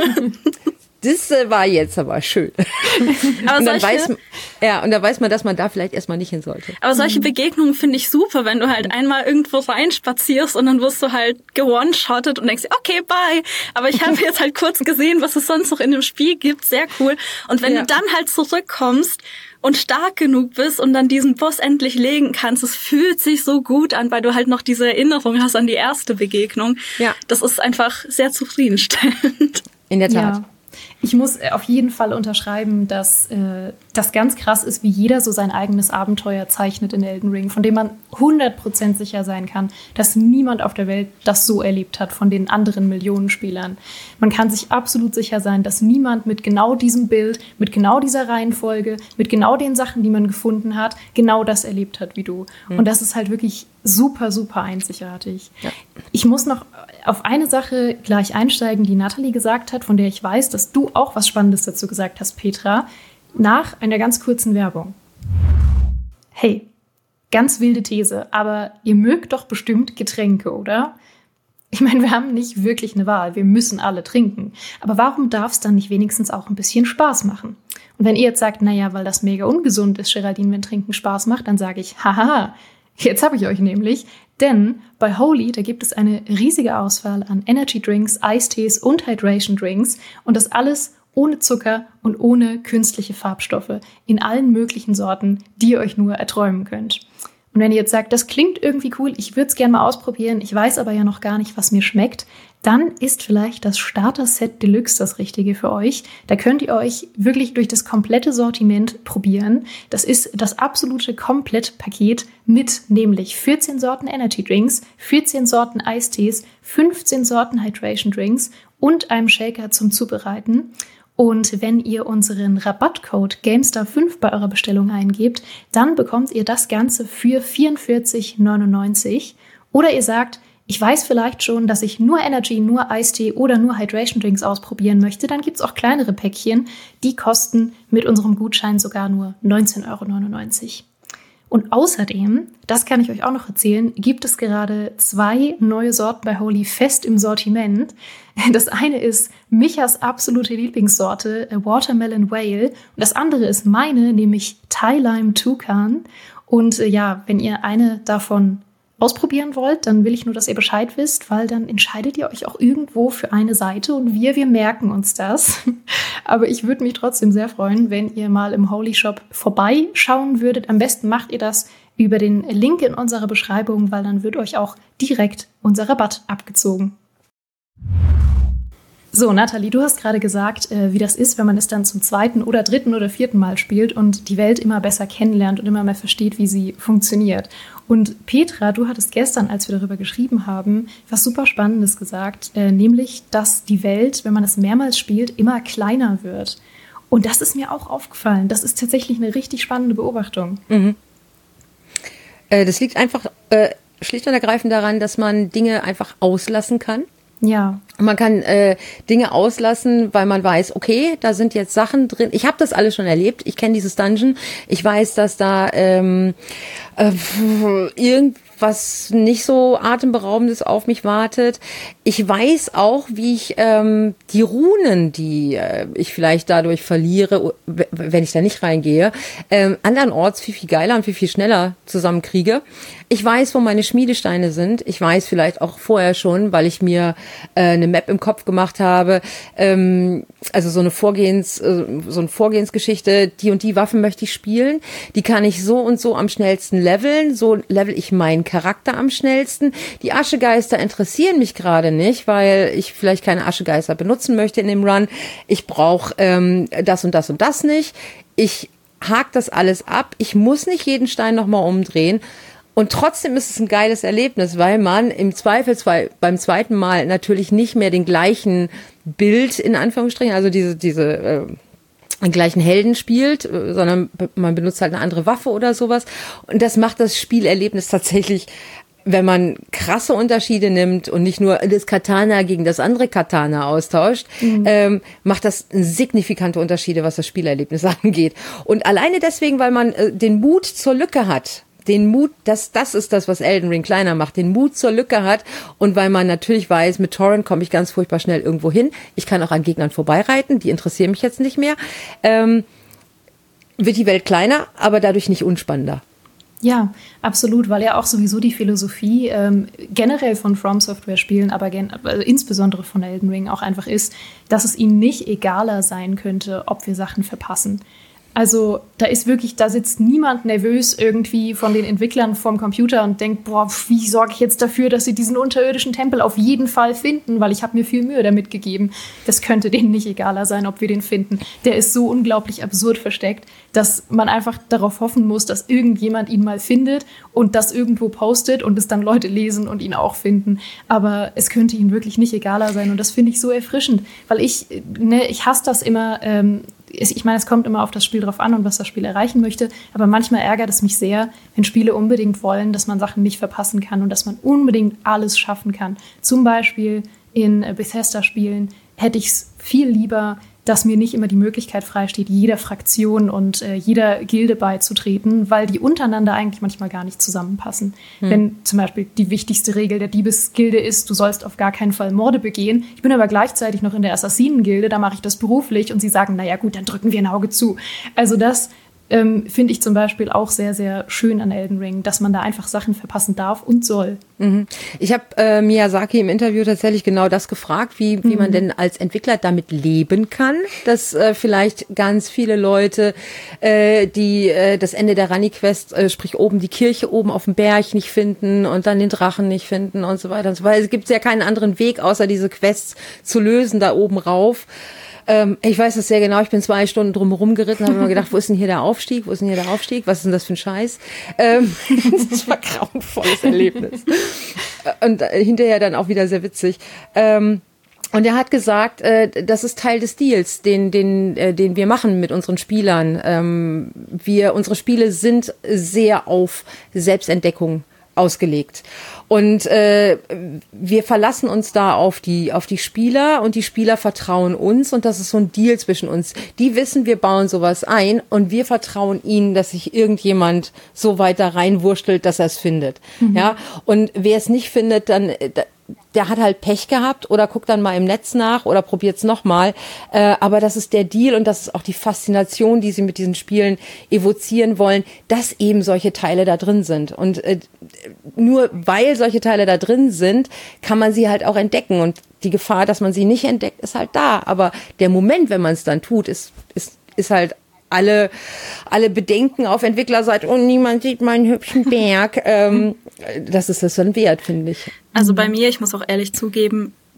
das war jetzt aber schön. Aber und dann solche, weiß man, ja, und da weiß man, dass man da vielleicht erstmal nicht hin sollte. Aber solche Begegnungen finde ich super, wenn du halt einmal irgendwo reinspazierst und dann wirst du halt ge-one-shottet und denkst, okay, bye. Aber ich habe jetzt halt kurz gesehen, was es sonst noch in dem Spiel gibt. Sehr cool. Und wenn ja. du dann halt zurückkommst und stark genug bist und dann diesen Boss endlich legen kannst, es fühlt sich so gut an, weil du halt noch diese Erinnerung hast an die erste Begegnung. Ja. Das ist einfach sehr zufriedenstellend. In der Tat. Ja. Ich muss auf jeden Fall unterschreiben, dass äh, das ganz krass ist, wie jeder so sein eigenes Abenteuer zeichnet in Elden Ring, von dem man hundert Prozent sicher sein kann, dass niemand auf der Welt das so erlebt hat von den anderen Millionen Spielern. Man kann sich absolut sicher sein, dass niemand mit genau diesem Bild, mit genau dieser Reihenfolge, mit genau den Sachen, die man gefunden hat, genau das erlebt hat wie du. Mhm. Und das ist halt wirklich super, super einzigartig. Ja. Ich muss noch auf eine Sache gleich einsteigen, die Nathalie gesagt hat, von der ich weiß, dass du auch was Spannendes dazu gesagt hast, Petra, nach einer ganz kurzen Werbung. Hey, ganz wilde These, aber ihr mögt doch bestimmt Getränke, oder? Ich meine, wir haben nicht wirklich eine Wahl, wir müssen alle trinken. Aber warum darf es dann nicht wenigstens auch ein bisschen Spaß machen? Und wenn ihr jetzt sagt, naja, weil das mega ungesund ist, Geraldine, wenn Trinken Spaß macht, dann sage ich, haha, jetzt habe ich euch nämlich, denn bei Holy, da gibt es eine riesige Auswahl an Energy Drinks, Eistees und Hydration Drinks und das alles ohne Zucker und ohne künstliche Farbstoffe in allen möglichen Sorten, die ihr euch nur erträumen könnt. Und wenn ihr jetzt sagt, das klingt irgendwie cool, ich würde es gerne mal ausprobieren, ich weiß aber ja noch gar nicht, was mir schmeckt, dann ist vielleicht das Starter-Set Deluxe das Richtige für euch. Da könnt ihr euch wirklich durch das komplette Sortiment probieren. Das ist das absolute Komplettpaket mit nämlich vierzehn Sorten Energy Drinks, vierzehn Sorten Eistees, fünfzehn Sorten Hydration Drinks und einem Shaker zum Zubereiten. Und wenn ihr unseren Rabattcode GameStar fünf bei eurer Bestellung eingebt, dann bekommt ihr das Ganze für vierundvierzig neunundneunzig. Oder ihr sagt, ich weiß vielleicht schon, dass ich nur Energy, nur Eistee oder nur Hydration Drinks ausprobieren möchte. Dann gibt's auch kleinere Päckchen, die kosten mit unserem Gutschein sogar nur neunzehn neunundneunzig. Und außerdem, das kann ich euch auch noch erzählen, gibt es gerade zwei neue Sorten bei Holy fest im Sortiment. Das eine ist Michas absolute Lieblingssorte, Watermelon Whale. Und das andere ist meine, nämlich Thai Lime Toucan. Und äh, ja, wenn ihr eine davon ausprobieren wollt, dann will ich nur, dass ihr Bescheid wisst, weil dann entscheidet ihr euch auch irgendwo für eine Seite und wir, wir merken uns das. Aber ich würde mich trotzdem sehr freuen, wenn ihr mal im Holy Shop vorbeischauen würdet. Am besten macht ihr das über den Link in unserer Beschreibung, weil dann wird euch auch direkt unser Rabatt abgezogen. So, Nathalie, du hast gerade gesagt, äh, wie das ist, wenn man es dann zum zweiten oder dritten oder vierten Mal spielt und die Welt immer besser kennenlernt und immer mehr versteht, wie sie funktioniert. Und Petra, du hattest gestern, als wir darüber geschrieben haben, was super Spannendes gesagt, äh, nämlich, dass die Welt, wenn man es mehrmals spielt, immer kleiner wird. Und das ist mir auch aufgefallen. Das ist tatsächlich eine richtig spannende Beobachtung. Mhm. Äh, das liegt einfach äh, schlicht und ergreifend daran, dass man Dinge einfach auslassen kann. Ja. Man kann äh, Dinge auslassen, weil man weiß, okay, da sind jetzt Sachen drin. Ich habe das alles schon erlebt. Ich kenne dieses Dungeon. Ich weiß, dass da ähm, äh, irgendwas nicht so Atemberaubendes auf mich wartet. Ich weiß auch, wie ich ähm, die Runen, die äh, ich vielleicht dadurch verliere, wenn ich da nicht reingehe, ähm, andernorts viel, viel geiler und viel, viel schneller zusammenkriege. Ich weiß, wo meine Schmiedesteine sind. Ich weiß vielleicht auch vorher schon, weil ich mir äh, eine Map im Kopf gemacht habe, ähm, also so eine Vorgehens, äh, so eine Vorgehensgeschichte, die und die Waffen möchte ich spielen. Die kann ich so und so am schnellsten leveln. So level ich meinen Charakter am schnellsten. Die Aschegeister interessieren mich gerade nicht, weil ich vielleicht keine Aschegeister benutzen möchte in dem Run. Ich brauche ähm, das und das und das nicht. Ich hake das alles ab. Ich muss nicht jeden Stein nochmal umdrehen. Und trotzdem ist es ein geiles Erlebnis, weil man im Zweifelsfall beim zweiten Mal natürlich nicht mehr den gleichen Bild, in Anführungsstrichen, also diese, diese äh, den gleichen Helden spielt, äh, sondern man benutzt halt eine andere Waffe oder sowas. Und das macht das Spielerlebnis tatsächlich, wenn man krasse Unterschiede nimmt und nicht nur das Katana gegen das andere Katana austauscht, mhm. ähm, macht das signifikante Unterschiede, was das Spielerlebnis angeht. Und alleine deswegen, weil man äh, den Mut zur Lücke hat, den Mut, das, das ist das, was Elden Ring kleiner macht, den Mut zur Lücke hat und weil man natürlich weiß, mit Torrent komme ich ganz furchtbar schnell irgendwo hin. Ich kann auch an Gegnern vorbeireiten, die interessieren mich jetzt nicht mehr. Ähm, wird die Welt kleiner, aber dadurch nicht unspannender. Ja, absolut, weil ja auch sowieso die Philosophie ähm, generell von From Software Spielen, aber gen- also insbesondere von Elden Ring auch einfach ist, dass es ihnen nicht egaler sein könnte, ob wir Sachen verpassen. Also da ist wirklich, da sitzt niemand nervös irgendwie von den Entwicklern vorm Computer und denkt, boah, wie sorge ich jetzt dafür, dass sie diesen unterirdischen Tempel auf jeden Fall finden, weil ich habe mir viel Mühe damit gegeben. Das könnte denen nicht egaler sein, ob wir den finden. Der ist so unglaublich absurd versteckt, dass man einfach darauf hoffen muss, dass irgendjemand ihn mal findet und das irgendwo postet und es dann Leute lesen und ihn auch finden. Aber es könnte ihnen wirklich nicht egaler sein und das finde ich so erfrischend, weil ich, ne, ich hasse das immer, ähm, ich meine, es kommt immer auf das Spiel drauf an und was das Spiel erreichen möchte, aber manchmal ärgert es mich sehr, wenn Spiele unbedingt wollen, dass man Sachen nicht verpassen kann und dass man unbedingt alles schaffen kann. Zum Beispiel in Bethesda-Spielen hätte ich es viel lieber, dass mir nicht immer die Möglichkeit freisteht, jeder Fraktion und äh, jeder Gilde beizutreten, weil die untereinander eigentlich manchmal gar nicht zusammenpassen. Hm. Wenn zum Beispiel die wichtigste Regel der Diebesgilde ist, du sollst auf gar keinen Fall Morde begehen. Ich bin aber gleichzeitig noch in der Assassinengilde, da mache ich das beruflich und sie sagen, naja gut, dann drücken wir ein Auge zu. Also das ähm, finde ich zum Beispiel auch sehr, sehr schön an Elden Ring, dass man da einfach Sachen verpassen darf und soll. Mhm. Ich habe äh, Miyazaki im Interview tatsächlich genau das gefragt, wie, wie mhm. man denn als Entwickler damit leben kann, dass äh, vielleicht ganz viele Leute, äh, die äh, das Ende der Rani-Quest, äh, sprich oben die Kirche oben auf dem Berg nicht finden und dann den Drachen nicht finden und so weiter und so weiter. Es gibt ja keinen anderen Weg, außer diese Quests zu lösen da oben rauf. Ähm, ich weiß das sehr genau, ich bin zwei Stunden drumherum geritten, habe mir gedacht, wo ist denn hier der Aufstieg, wo ist denn hier der Aufstieg, was ist denn das für ein Scheiß? Ähm, das war ein grauenvolles Erlebnis. Und äh, hinterher dann auch wieder sehr witzig. Ähm, und er hat gesagt, äh, das ist Teil des Deals, den, den, äh, den wir machen mit unseren Spielern. Ähm, wir, unsere Spiele sind sehr auf Selbstentdeckung ausgelegt. Und äh, wir verlassen uns da auf die auf die Spieler und die Spieler vertrauen uns und das ist so ein Deal zwischen uns. Die wissen, wir bauen sowas ein und wir vertrauen ihnen, dass sich irgendjemand so weit da reinwurschtelt, dass er es findet. Mhm. Ja, und wer es nicht findet, dann der hat halt Pech gehabt oder guckt dann mal im Netz nach oder probiert es nochmal. Äh, aber das ist der Deal und das ist auch die Faszination, die sie mit diesen Spielen evozieren wollen, dass eben solche Teile da drin sind. Und äh, nur weil solche Teile da drin sind, kann man sie halt auch entdecken. Und die Gefahr, dass man sie nicht entdeckt, ist halt da. Aber der Moment, wenn man es dann tut, ist, ist, ist halt alle, alle Bedenken auf Entwicklerseite, oh, niemand sieht meinen hübschen Berg. ähm, das ist das dann wert, finde ich. Also bei mir, ich muss auch ehrlich zugeben,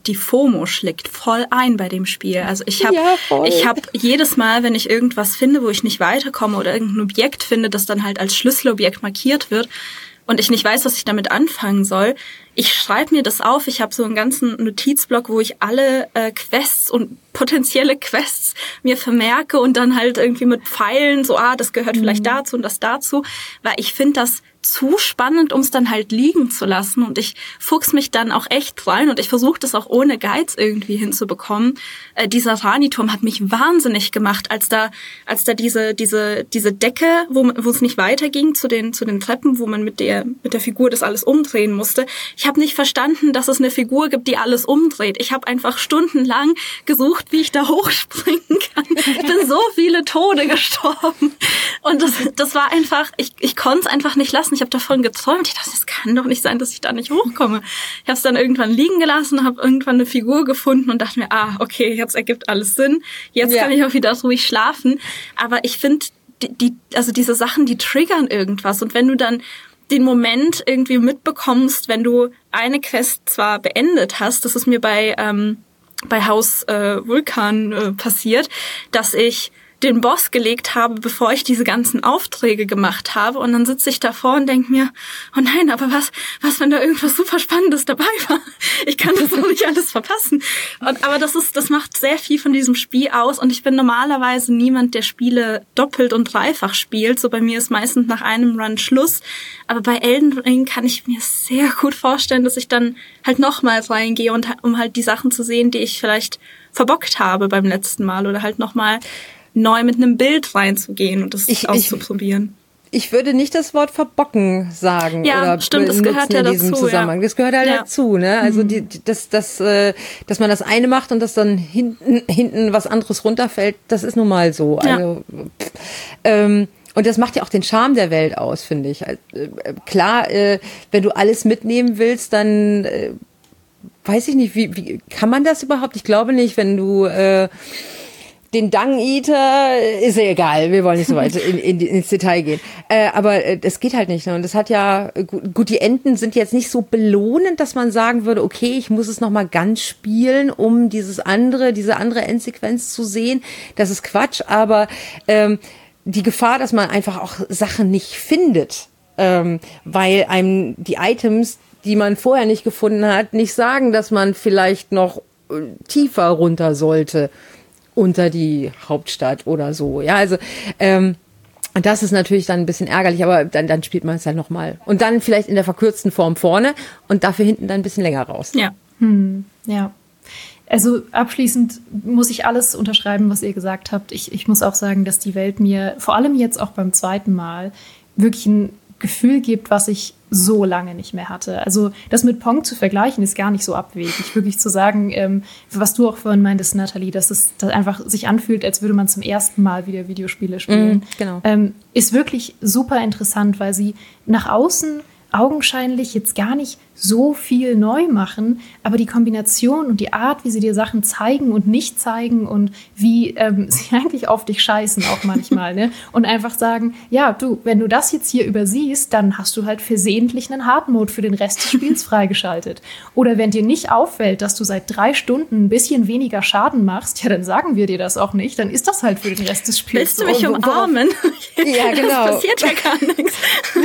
die FOMO schlägt voll ein bei dem Spiel. Also ich habe ja, ich habe jedes Mal, wenn ich irgendwas finde, wo ich nicht weiterkomme oder irgendein Objekt finde, das dann halt als Schlüsselobjekt markiert wird und ich nicht weiß, was ich damit anfangen soll, ich schreibe mir das auf. Ich habe so einen ganzen Notizblock, wo ich alle äh, Quests und potenzielle Quests mir vermerke und dann halt irgendwie mit Pfeilen so, ah, das gehört mhm. vielleicht dazu und das dazu, weil ich finde das zu spannend, um es dann halt liegen zu lassen und ich fuchs mich dann auch echt rein und ich versuche das auch ohne Geiz irgendwie hinzubekommen. Äh, dieser Rani-Turm hat mich wahnsinnig gemacht, als da als da diese diese diese Decke, wo wo es nicht weiterging zu den zu den Treppen, wo man mit der mit der Figur das alles umdrehen musste. Ich habe nicht verstanden, dass es eine Figur gibt, die alles umdreht. Ich habe einfach stundenlang gesucht, wie ich da hochspringen kann. Ich bin so viele Tode gestorben und das das war einfach, ich ich konnte es einfach nicht lassen. Ich habe davon geträumt. Ich dachte, das kann doch nicht sein, dass ich da nicht hochkomme. Ich habe es dann irgendwann liegen gelassen, habe irgendwann eine Figur gefunden und dachte mir, ah, okay, jetzt ergibt alles Sinn. Jetzt ja. kann ich auch wieder ruhig schlafen. Aber ich finde, die, die, also diese Sachen, die triggern irgendwas. Und wenn du dann den Moment irgendwie mitbekommst, wenn du eine Quest zwar beendet hast, das ist mir bei ähm, bei Haus äh, Vulkan äh, passiert, dass ich den Boss gelegt habe, bevor ich diese ganzen Aufträge gemacht habe. Und dann sitze ich davor und denke mir, oh nein, aber was, was, wenn da irgendwas super Spannendes dabei war? Ich kann das doch nicht alles verpassen. Und, aber das ist, das macht sehr viel von diesem Spiel aus. Und ich bin normalerweise niemand, der Spiele doppelt und dreifach spielt. So bei mir ist meistens nach einem Run Schluss. Aber bei Elden Ring kann ich mir sehr gut vorstellen, dass ich dann halt nochmals reingehe, und, um halt die Sachen zu sehen, die ich vielleicht verbockt habe beim letzten Mal, oder halt nochmal neu mit einem Bild reinzugehen und das ich, auszuprobieren. Ich, ich würde nicht das Wort verbocken sagen ja, oder stimmt, das gehört ja in diesem dazu, Zusammenhang. Ja. Das gehört halt ja. dazu, ne? Also die, die, das, das, äh, dass man das eine macht und dass dann hinten, hinten was anderes runterfällt, das ist nun mal so. Ja. Also pff, ähm, und das macht ja auch den Charme der Welt aus, finde ich. Also, äh, klar, äh, wenn du alles mitnehmen willst, dann äh, weiß ich nicht, wie, wie kann man das überhaupt? Ich glaube nicht, wenn du äh, den Dung Eater, ist ja egal, wir wollen nicht so weit in, in, ins Detail gehen. Äh, aber äh, das geht halt nicht. Ne? Und das hat ja, gut, gut, die Enten sind jetzt nicht so belohnend, dass man sagen würde, okay, ich muss es nochmal ganz spielen, um dieses andere, diese andere Endsequenz zu sehen. Das ist Quatsch, aber ähm, die Gefahr, dass man einfach auch Sachen nicht findet, ähm, weil einem die Items, die man vorher nicht gefunden hat, nicht sagen, dass man vielleicht noch äh, tiefer runter sollte unter die Hauptstadt oder so. Ja, also ähm, das ist natürlich dann ein bisschen ärgerlich, aber dann, dann spielt man es halt nochmal. Und dann vielleicht in der verkürzten Form vorne und dafür hinten dann ein bisschen länger raus. Ja. Hm, ja. Also abschließend muss ich alles unterschreiben, was ihr gesagt habt. Ich, ich muss auch sagen, dass die Welt mir, vor allem jetzt auch beim zweiten Mal, wirklich ein Gefühl gibt, was ich so lange nicht mehr hatte. Also das mit Pong zu vergleichen, ist gar nicht so abwegig. Wirklich zu sagen, ähm, was du auch vorhin meintest, Nathalie, dass es das einfach sich anfühlt, als würde man zum ersten Mal wieder Videospiele spielen, mm, genau. ähm, ist wirklich super interessant, weil sie nach außen augenscheinlich jetzt gar nicht so viel neu machen, aber die Kombination und die Art, wie sie dir Sachen zeigen und nicht zeigen und wie ähm, sie eigentlich auf dich scheißen auch manchmal, ne? Und einfach sagen, ja, du, wenn du das jetzt hier übersiehst, dann hast du halt versehentlich einen Hard-Mode für den Rest des Spiels freigeschaltet. Oder wenn dir nicht auffällt, dass du seit drei Stunden ein bisschen weniger Schaden machst, ja, dann sagen wir dir das auch nicht, dann ist das halt für den Rest des Spiels. Willst du mich so. umarmen? Ja, genau. Das passiert ja gar nichts.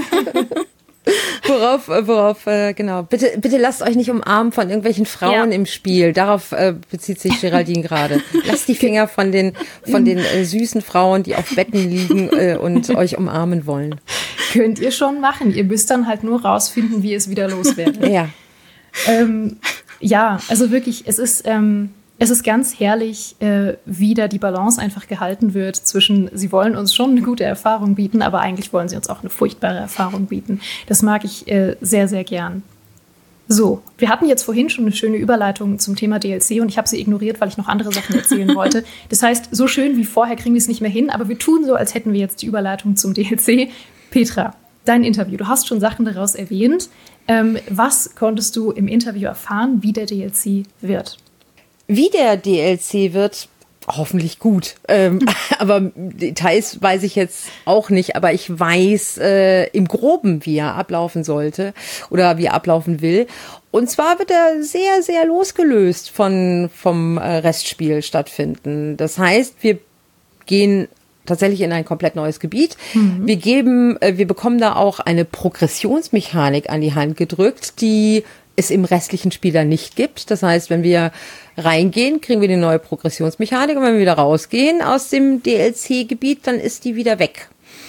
Worauf, worauf, äh, genau. Bitte, bitte lasst euch nicht umarmen von irgendwelchen Frauen ja. im Spiel. Darauf äh, bezieht sich Geraldine gerade. Lasst die Finger von den, von den äh, süßen Frauen, die auf Betten liegen äh, und euch umarmen wollen. Könnt ihr schon machen. Ihr müsst dann halt nur rausfinden, wie es wieder loswerdet. Ja. Ähm, ja, also wirklich, es ist, ähm, es ist ganz herrlich, äh, wie da die Balance einfach gehalten wird zwischen, sie wollen uns schon eine gute Erfahrung bieten, aber eigentlich wollen sie uns auch eine furchtbare Erfahrung bieten. Das mag ich äh, sehr, sehr gern. So, wir hatten jetzt vorhin schon eine schöne Überleitung zum Thema D L C und ich habe sie ignoriert, weil ich noch andere Sachen erzählen wollte. Das heißt, so schön wie vorher kriegen wir es nicht mehr hin, aber wir tun so, als hätten wir jetzt die Überleitung zum D L C. Petra, dein Interview, du hast schon Sachen daraus erwähnt. Ähm, was konntest du im Interview erfahren, wie der D L C wird? Wie der D L C wird, Hoffentlich gut. Ähm, aber Details weiß ich jetzt auch nicht. Aber ich weiß äh, im Groben, wie er ablaufen sollte oder wie er ablaufen will. Und zwar wird er sehr, sehr losgelöst von vom äh, Restspiel stattfinden. Das heißt, wir gehen tatsächlich in ein komplett neues Gebiet. Mhm. Wir geben, äh, wir bekommen da auch eine Progressionsmechanik an die Hand gedrückt, die es im restlichen Spiel dann nicht gibt. Das heißt, wenn wir reingehen, kriegen wir die neue Progressionsmechanik und wenn wir wieder rausgehen aus dem D L C-Gebiet, dann ist die wieder weg.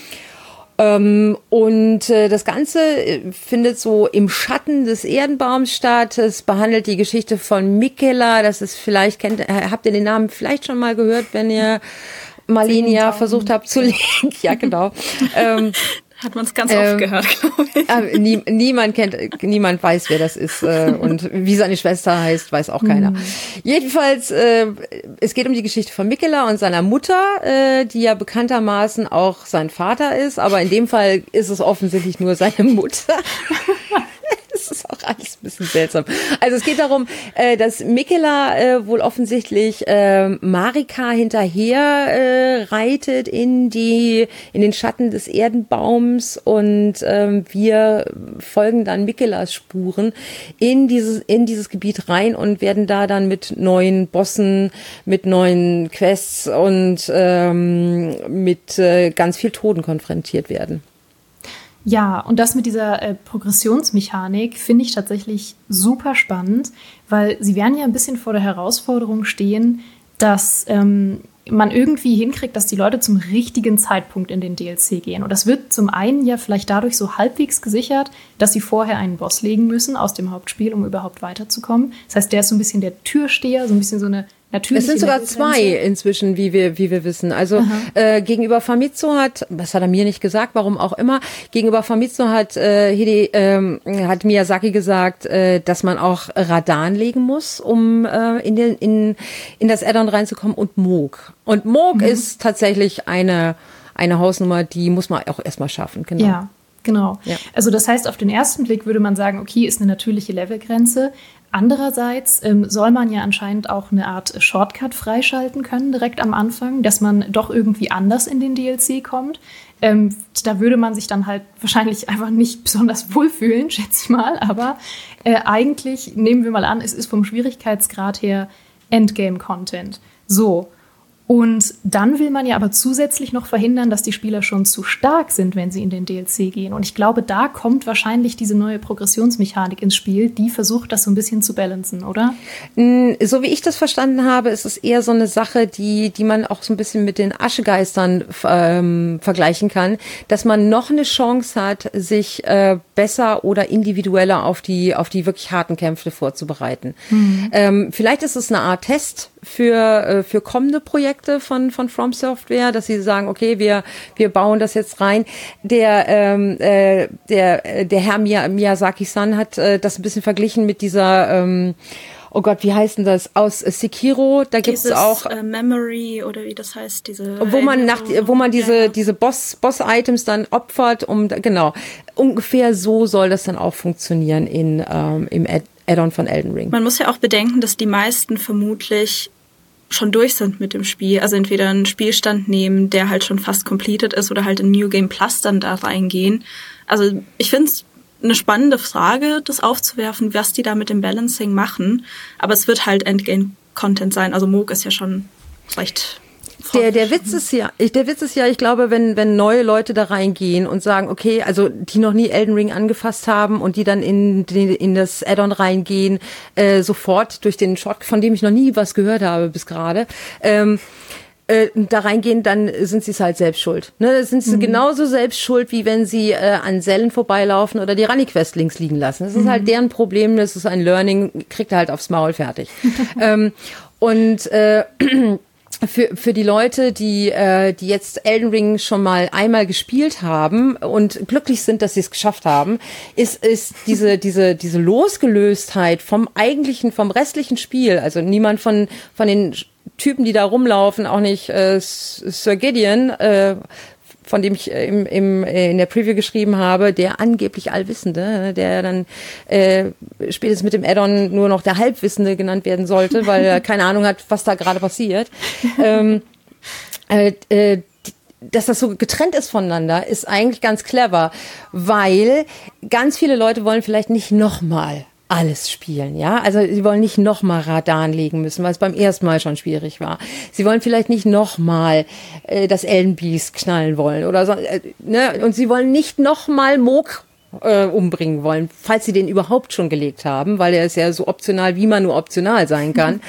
Ähm, und äh, das Ganze findet so im Schatten des Erdenbaums statt. Es behandelt die Geschichte von Miquella. Das ist vielleicht, kennt, habt ihr den Namen vielleicht schon mal gehört, wenn ihr Malenia versucht habt zu legen? Ja, genau. ähm, Hat man es ganz oft ähm, gehört, glaube ich. Äh, nie, niemand kennt, niemand weiß, wer das ist. Äh, und wie seine Schwester heißt, weiß auch keiner. Mm. Jedenfalls, äh, es geht um die Geschichte von Miquella und seiner Mutter, äh, die ja bekanntermaßen auch sein Vater ist. Aber in dem Fall ist es offensichtlich nur seine Mutter. Das ist auch alles ein bisschen seltsam. Also es geht darum, äh, dass Miquella äh, wohl offensichtlich äh, Marika hinterher äh, reitet in die in den Schatten des Erdenbaums und ähm, wir folgen dann Miquellas Spuren in dieses in dieses Gebiet rein und werden da dann mit neuen Bossen, mit neuen Quests und ähm, mit äh, ganz viel Toten konfrontiert werden. Ja, und das mit dieser äh, Progressionsmechanik finde ich tatsächlich super spannend, weil sie werden ja ein bisschen vor der Herausforderung stehen, dass ähm, man irgendwie hinkriegt, dass die Leute zum richtigen Zeitpunkt in den D L C gehen. Und das wird zum einen ja vielleicht dadurch so halbwegs gesichert, dass sie vorher einen Boss legen müssen aus dem Hauptspiel, um überhaupt weiterzukommen. Das heißt, der ist so ein bisschen der Türsteher, so ein bisschen so eine natürlich. Es sind sogar zwei inzwischen, wie wir, wie wir wissen. Also äh, gegenüber Famitsu hat, das hat er mir nicht gesagt, warum auch immer, gegenüber Famitsu hat äh, Hide, ähm, hat Miyazaki gesagt, äh, dass man auch Radan legen muss, um äh, in den in in das Add-on reinzukommen und Moog. Und Moog mhm. ist tatsächlich eine eine Hausnummer, die muss man auch erstmal schaffen. Genau. Ja, genau. Ja. Also das heißt, auf den ersten Blick würde man sagen, okay, ist eine natürliche Levelgrenze. Andererseits ähm, soll man ja anscheinend auch eine Art Shortcut freischalten können direkt am Anfang, dass man doch irgendwie anders in den D L C kommt. Ähm, da würde man sich dann halt wahrscheinlich einfach nicht besonders wohlfühlen, schätze ich mal. Aber äh, eigentlich nehmen wir mal an, es ist vom Schwierigkeitsgrad her Endgame-Content. So. Und dann will man ja aber zusätzlich noch verhindern, dass die Spieler schon zu stark sind, wenn sie in den D L C gehen. Und ich glaube, da kommt wahrscheinlich diese neue Progressionsmechanik ins Spiel, die versucht, das so ein bisschen zu balancen, oder? So wie ich das verstanden habe, ist es eher so eine Sache, die, die man auch so ein bisschen mit den Aschegeistern ähm, vergleichen kann, dass man noch eine Chance hat, sich äh, besser oder individueller auf die, auf die wirklich harten Kämpfe vorzubereiten. Mhm. Ähm, vielleicht ist es eine Art Test für für kommende Projekte von von From Software, dass sie sagen, okay, wir wir bauen das jetzt rein. Der ähm, äh, der der Herr Miyazaki-san hat äh, das ein bisschen verglichen mit dieser ähm, oh Gott, wie heißt denn das? Aus äh, Sekiro, da gibt's Dieses, auch äh, Memory oder wie das heißt, diese wo man nach wo man diese ja, ja. diese Boss Boss Items dann opfert, um genau ungefähr so soll das dann auch funktionieren in ähm, im Ad Add-on von Elden Ring. Man muss ja auch bedenken, dass die meisten vermutlich schon durch sind mit dem Spiel. Also entweder einen Spielstand nehmen, der halt schon fast completed ist, oder halt in New Game Plus dann da reingehen. Also ich finde es eine spannende Frage, das aufzuwerfen, was die da mit dem Balancing machen. Aber es wird halt Endgame-Content sein. Also Moog ist ja schon recht... Der, der Witz ist ja, der Witz ist ja, ich glaube, wenn, wenn neue Leute da reingehen und sagen, okay, also die noch nie Elden Ring angefasst haben und die dann in, in das Add-on reingehen, äh, sofort durch den Shot, von dem ich noch nie was gehört habe bis gerade, ähm, äh, da reingehen, dann sind sie es halt selbst schuld. Ne? Sind sie mhm. genauso selbst schuld, wie wenn sie äh, an Zellen vorbeilaufen oder die Running-Quest links liegen lassen. Das ist mhm. halt deren Problem, das ist ein Learning, kriegt er halt aufs Maul fertig. ähm, und äh, Für für die Leute, die äh, die jetzt Elden Ring schon mal einmal gespielt haben und glücklich sind, dass sie es geschafft haben, ist ist diese diese diese Losgelöstheit vom eigentlichen, vom restlichen Spiel. Also niemand von von den Typen, die da rumlaufen, auch nicht äh, Sir Gideon, äh, von dem ich im, im, in der Preview geschrieben habe, der angeblich Allwissende, der dann äh, spätestens mit dem Add-on nur noch der Halbwissende genannt werden sollte, weil er keine Ahnung hat, was da gerade passiert. ähm, äh, äh, dass das so getrennt ist voneinander, ist eigentlich ganz clever, weil ganz viele Leute wollen vielleicht nicht nochmal alles spielen, ja. Also sie wollen nicht nochmal Radan legen müssen, weil es beim ersten Mal schon schwierig war. Sie wollen vielleicht nicht nochmal äh, das Elden Beast knallen wollen oder so, äh, ne? Und sie wollen nicht nochmal Moog äh, umbringen wollen, falls sie den überhaupt schon gelegt haben, weil er ist ja so optional, wie man nur optional sein kann.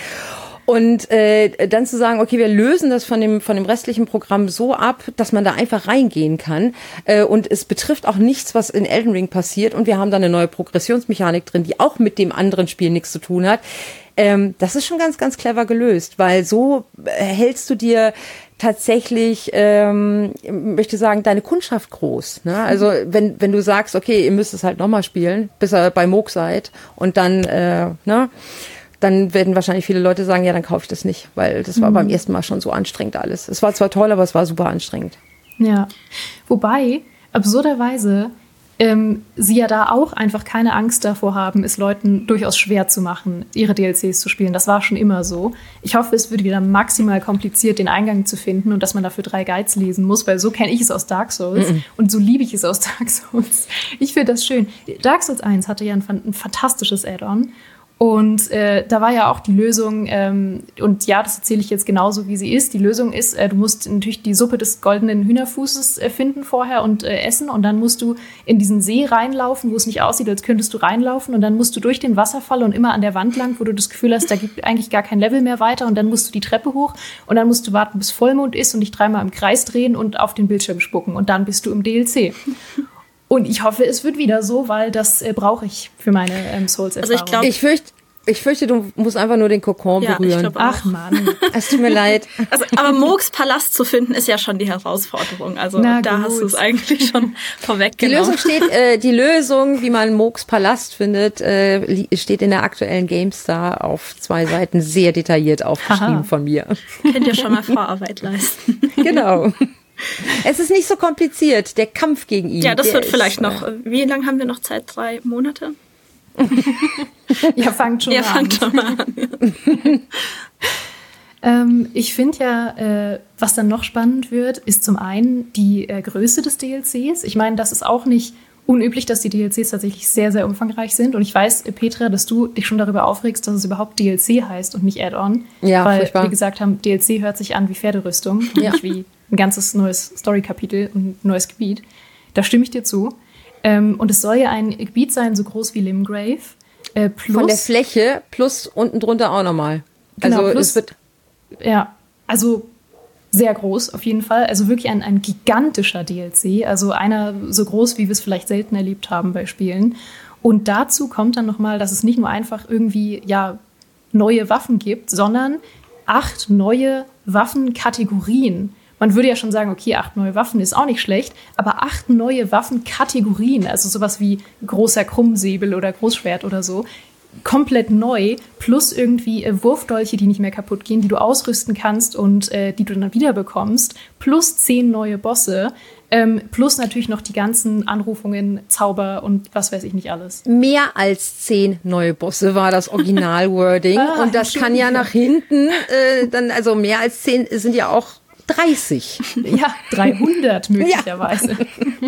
Und äh, dann zu sagen, okay, wir lösen das von dem von dem restlichen Programm so ab, dass man da einfach reingehen kann. Äh, und es betrifft auch nichts, was in Elden Ring passiert. Und wir haben da eine neue Progressionsmechanik drin, die auch mit dem anderen Spiel nichts zu tun hat. Ähm, das ist schon ganz, ganz clever gelöst, weil so hältst du dir tatsächlich, ähm, möchte sagen, deine Kundschaft groß. Ne? Also wenn wenn du sagst, okay, ihr müsst es halt nochmal spielen, bis ihr bei Moog seid und dann, äh, ne? dann werden wahrscheinlich viele Leute sagen, ja, dann kaufe ich das nicht, weil das war mhm. beim ersten Mal schon so anstrengend alles. Es war zwar toll, aber es war super anstrengend. Ja, wobei, absurderweise, ähm, sie ja da auch einfach keine Angst davor haben, es Leuten durchaus schwer zu machen, ihre D L Cs zu spielen. Das war schon immer so. Ich hoffe, es wird wieder maximal kompliziert, den Eingang zu finden und dass man dafür drei Guides lesen muss, weil so kenne ich es aus Dark Souls mhm. und so liebe ich es aus Dark Souls. Ich finde das schön. Dark Souls eins hatte ja ein, ein fantastisches Add-on. Und äh, da war ja auch die Lösung, ähm, und ja, das erzähle ich jetzt genauso, wie sie ist. Die Lösung ist, äh, du musst natürlich die Suppe des goldenen Hühnerfußes äh, finden vorher und äh, essen. Und dann musst du in diesen See reinlaufen, wo es nicht aussieht, als könntest du reinlaufen. Und dann musst du durch den Wasserfall und immer an der Wand lang, wo du das Gefühl hast, da gibt eigentlich gar kein Level mehr weiter. Und dann musst du die Treppe hoch und dann musst du warten, bis Vollmond ist und dich dreimal im Kreis drehen und auf den Bildschirm spucken. Und dann bist du im D L C. Und ich hoffe, es wird wieder so, weil das äh, brauche ich für meine ähm, Souls-Erfahrung. Also ich glaube, ich fürchte, ich fürchte, du musst einfach nur den Kokon ja, berühren. Ach Mann, es tut mir leid. Also, aber Moogs Palast zu finden, ist ja schon die Herausforderung. Also Na da gut. hast du es eigentlich schon vorweggenommen. Die Lösung steht, äh, die Lösung, wie man Moogs Palast findet, äh, steht in der aktuellen GameStar auf zwei Seiten sehr detailliert aufgeschrieben Aha. von mir. Könnt ihr schon mal Vorarbeit leisten. Genau. Es ist nicht so kompliziert, der Kampf gegen ihn. Ja, das wird ist, vielleicht noch, wie lange haben wir noch Zeit? Drei Monate? Ja, fangt schon ja, mal fangt an. Schon mal an. ähm, ich finde ja, äh, was dann noch spannend wird, ist zum einen die äh, Größe des D L Cs. Ich meine, das ist auch nicht unüblich, dass die D L Cs tatsächlich sehr, sehr umfangreich sind. Und ich weiß, Petra, dass du dich schon darüber aufregst, dass es überhaupt D L C heißt und nicht Add-on. Ja, weil furchtbar. wir gesagt haben, D L C hört sich an wie Pferderüstung, ja. nicht wie ein ganzes neues Story-Kapitel und ein neues Gebiet. Da stimme ich dir zu. Ähm, und es soll ja ein Gebiet sein, so groß wie Limgrave. Äh, plus, Von der Fläche plus unten drunter auch nochmal. Genau, also plus, es wird ja, also sehr groß auf jeden Fall. Also wirklich ein, ein gigantischer D L C. Also einer so groß, wie wir es vielleicht selten erlebt haben bei Spielen. Und dazu kommt dann nochmal, dass es nicht nur einfach irgendwie ja neue Waffen gibt, sondern acht neue Waffenkategorien. Man würde ja schon sagen, okay, acht neue Waffen ist auch nicht schlecht, aber acht neue Waffenkategorien, also sowas wie großer Krummsäbel oder Großschwert oder so, komplett neu, plus irgendwie äh, Wurfdolche, die nicht mehr kaputt gehen, die du ausrüsten kannst und äh, die du dann wieder bekommst, plus zehn neue Bosse, ähm, plus natürlich noch die ganzen Anrufungen, Zauber und was weiß ich nicht alles. Mehr als zehn neue Bosse war das Original-Wording ah, und das kann ja nach hinten, äh, dann also mehr als zehn sind ja auch dreißig. Ja, dreihundert möglicherweise. Ja.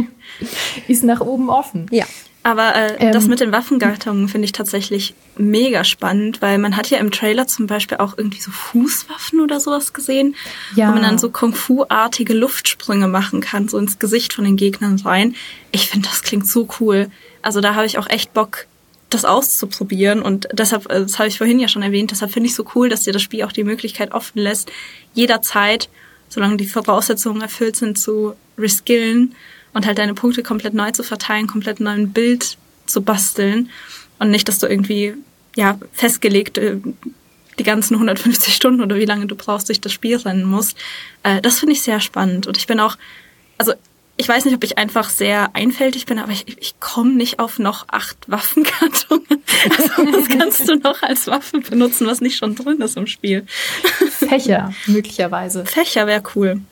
Ist nach oben offen. Ja. Aber äh, ähm, das mit den Waffengattungen finde ich tatsächlich mega spannend, weil man hat ja im Trailer zum Beispiel auch irgendwie so Fußwaffen oder sowas gesehen, ja. wo man dann so Kung-Fu-artige Luftsprünge machen kann, so ins Gesicht von den Gegnern rein. Ich finde, das klingt so cool. Also da habe ich auch echt Bock, das auszuprobieren und deshalb, das habe ich vorhin ja schon erwähnt, deshalb finde ich so cool, dass dir das Spiel auch die Möglichkeit offen lässt, jederzeit, solange die Voraussetzungen erfüllt sind, zu reskillen und halt deine Punkte komplett neu zu verteilen, komplett neu ein Bild zu basteln und nicht, dass du irgendwie ja festgelegt die ganzen hundertfünfzig Stunden oder wie lange du brauchst, durch das Spiel rennen musst. Das finde ich sehr spannend und ich bin auch, also ich weiß nicht, ob ich einfach sehr einfältig bin, aber ich, ich komme nicht auf noch acht Waffengattungen. Also was kannst du noch als Waffe benutzen, was nicht schon drin ist im Spiel? Fächer, möglicherweise. Fächer wäre cool.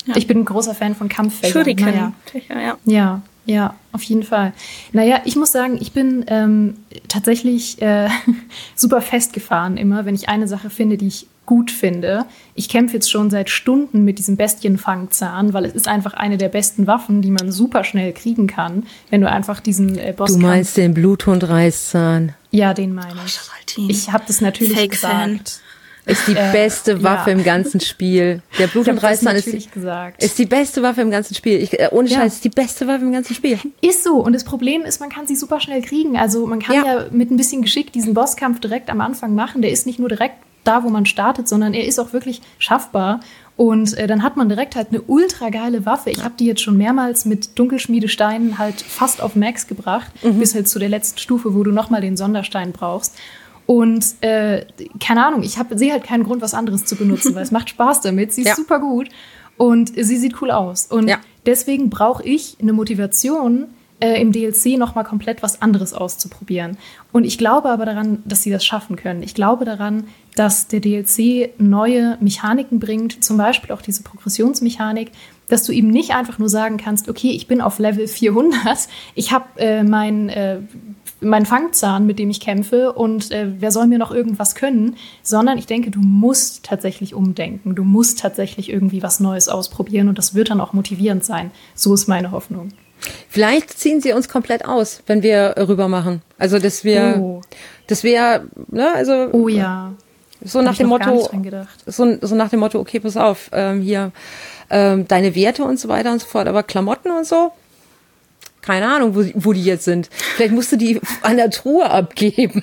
Ja. Ich bin ein großer Fan von Kampffächern. Shuriken. Naja. Ja. ja, ja, auf jeden Fall. Naja, ich muss sagen, ich bin ähm, tatsächlich äh, super festgefahren immer, wenn ich eine Sache finde, die ich gut finde. Ich kämpfe jetzt schon seit Stunden mit diesem Bestienfangzahn, weil es ist einfach eine der besten Waffen, die man super schnell kriegen kann, wenn du einfach diesen äh, Bosskampf... Du meinst den Bluthund-Reißzahn? Ja, den meine ich. Oh, ich habe das natürlich Fake gesagt. Fan. Ist die beste Waffe ja. im ganzen Spiel. Der Bluthund-Reißzahn ist, ist die beste Waffe im ganzen Spiel. Ich, äh, ohne Scheiß, ja. ist die beste Waffe im ganzen Spiel. Ist so. Und das Problem ist, man kann sie super schnell kriegen. Also man kann ja, ja mit ein bisschen Geschick diesen Bosskampf direkt am Anfang machen. Der ist nicht nur direkt da, wo man startet, sondern er ist auch wirklich schaffbar. Und äh, dann hat man direkt halt eine ultra geile Waffe. Ich habe die jetzt schon mehrmals mit Dunkelschmiedesteinen halt fast auf Max gebracht, mhm. bis halt zu der letzten Stufe, wo du nochmal den Sonderstein brauchst. Und äh, keine Ahnung, ich sehe halt keinen Grund, was anderes zu benutzen, weil es macht Spaß damit. Sie ist ja. super gut und sie sieht cool aus. Und ja. deswegen brauche ich eine Motivation, äh, im D L C nochmal komplett was anderes auszuprobieren. Und ich glaube aber daran, dass sie das schaffen können. Ich glaube daran, dass der D L C neue Mechaniken bringt, zum Beispiel auch diese Progressionsmechanik, dass du ihm nicht einfach nur sagen kannst, okay, ich bin auf Level vierhundert, ich habe äh, mein... Äh, mein Fangzahn, mit dem ich kämpfe und äh, wer soll mir noch irgendwas können, sondern ich denke, du musst tatsächlich umdenken, du musst tatsächlich irgendwie was Neues ausprobieren und das wird dann auch motivierend sein. So ist meine Hoffnung. Vielleicht ziehen sie uns komplett aus, wenn wir rüber machen. Also, dass wir, oh. dass wir, ne, also. Oh ja. So nach dem Motto, so, so nach dem Motto, okay, pass auf, ähm, hier, ähm, deine Werte und so weiter und so fort, aber Klamotten und so, keine Ahnung, wo, wo die jetzt sind. Vielleicht musst du die an der Truhe abgeben.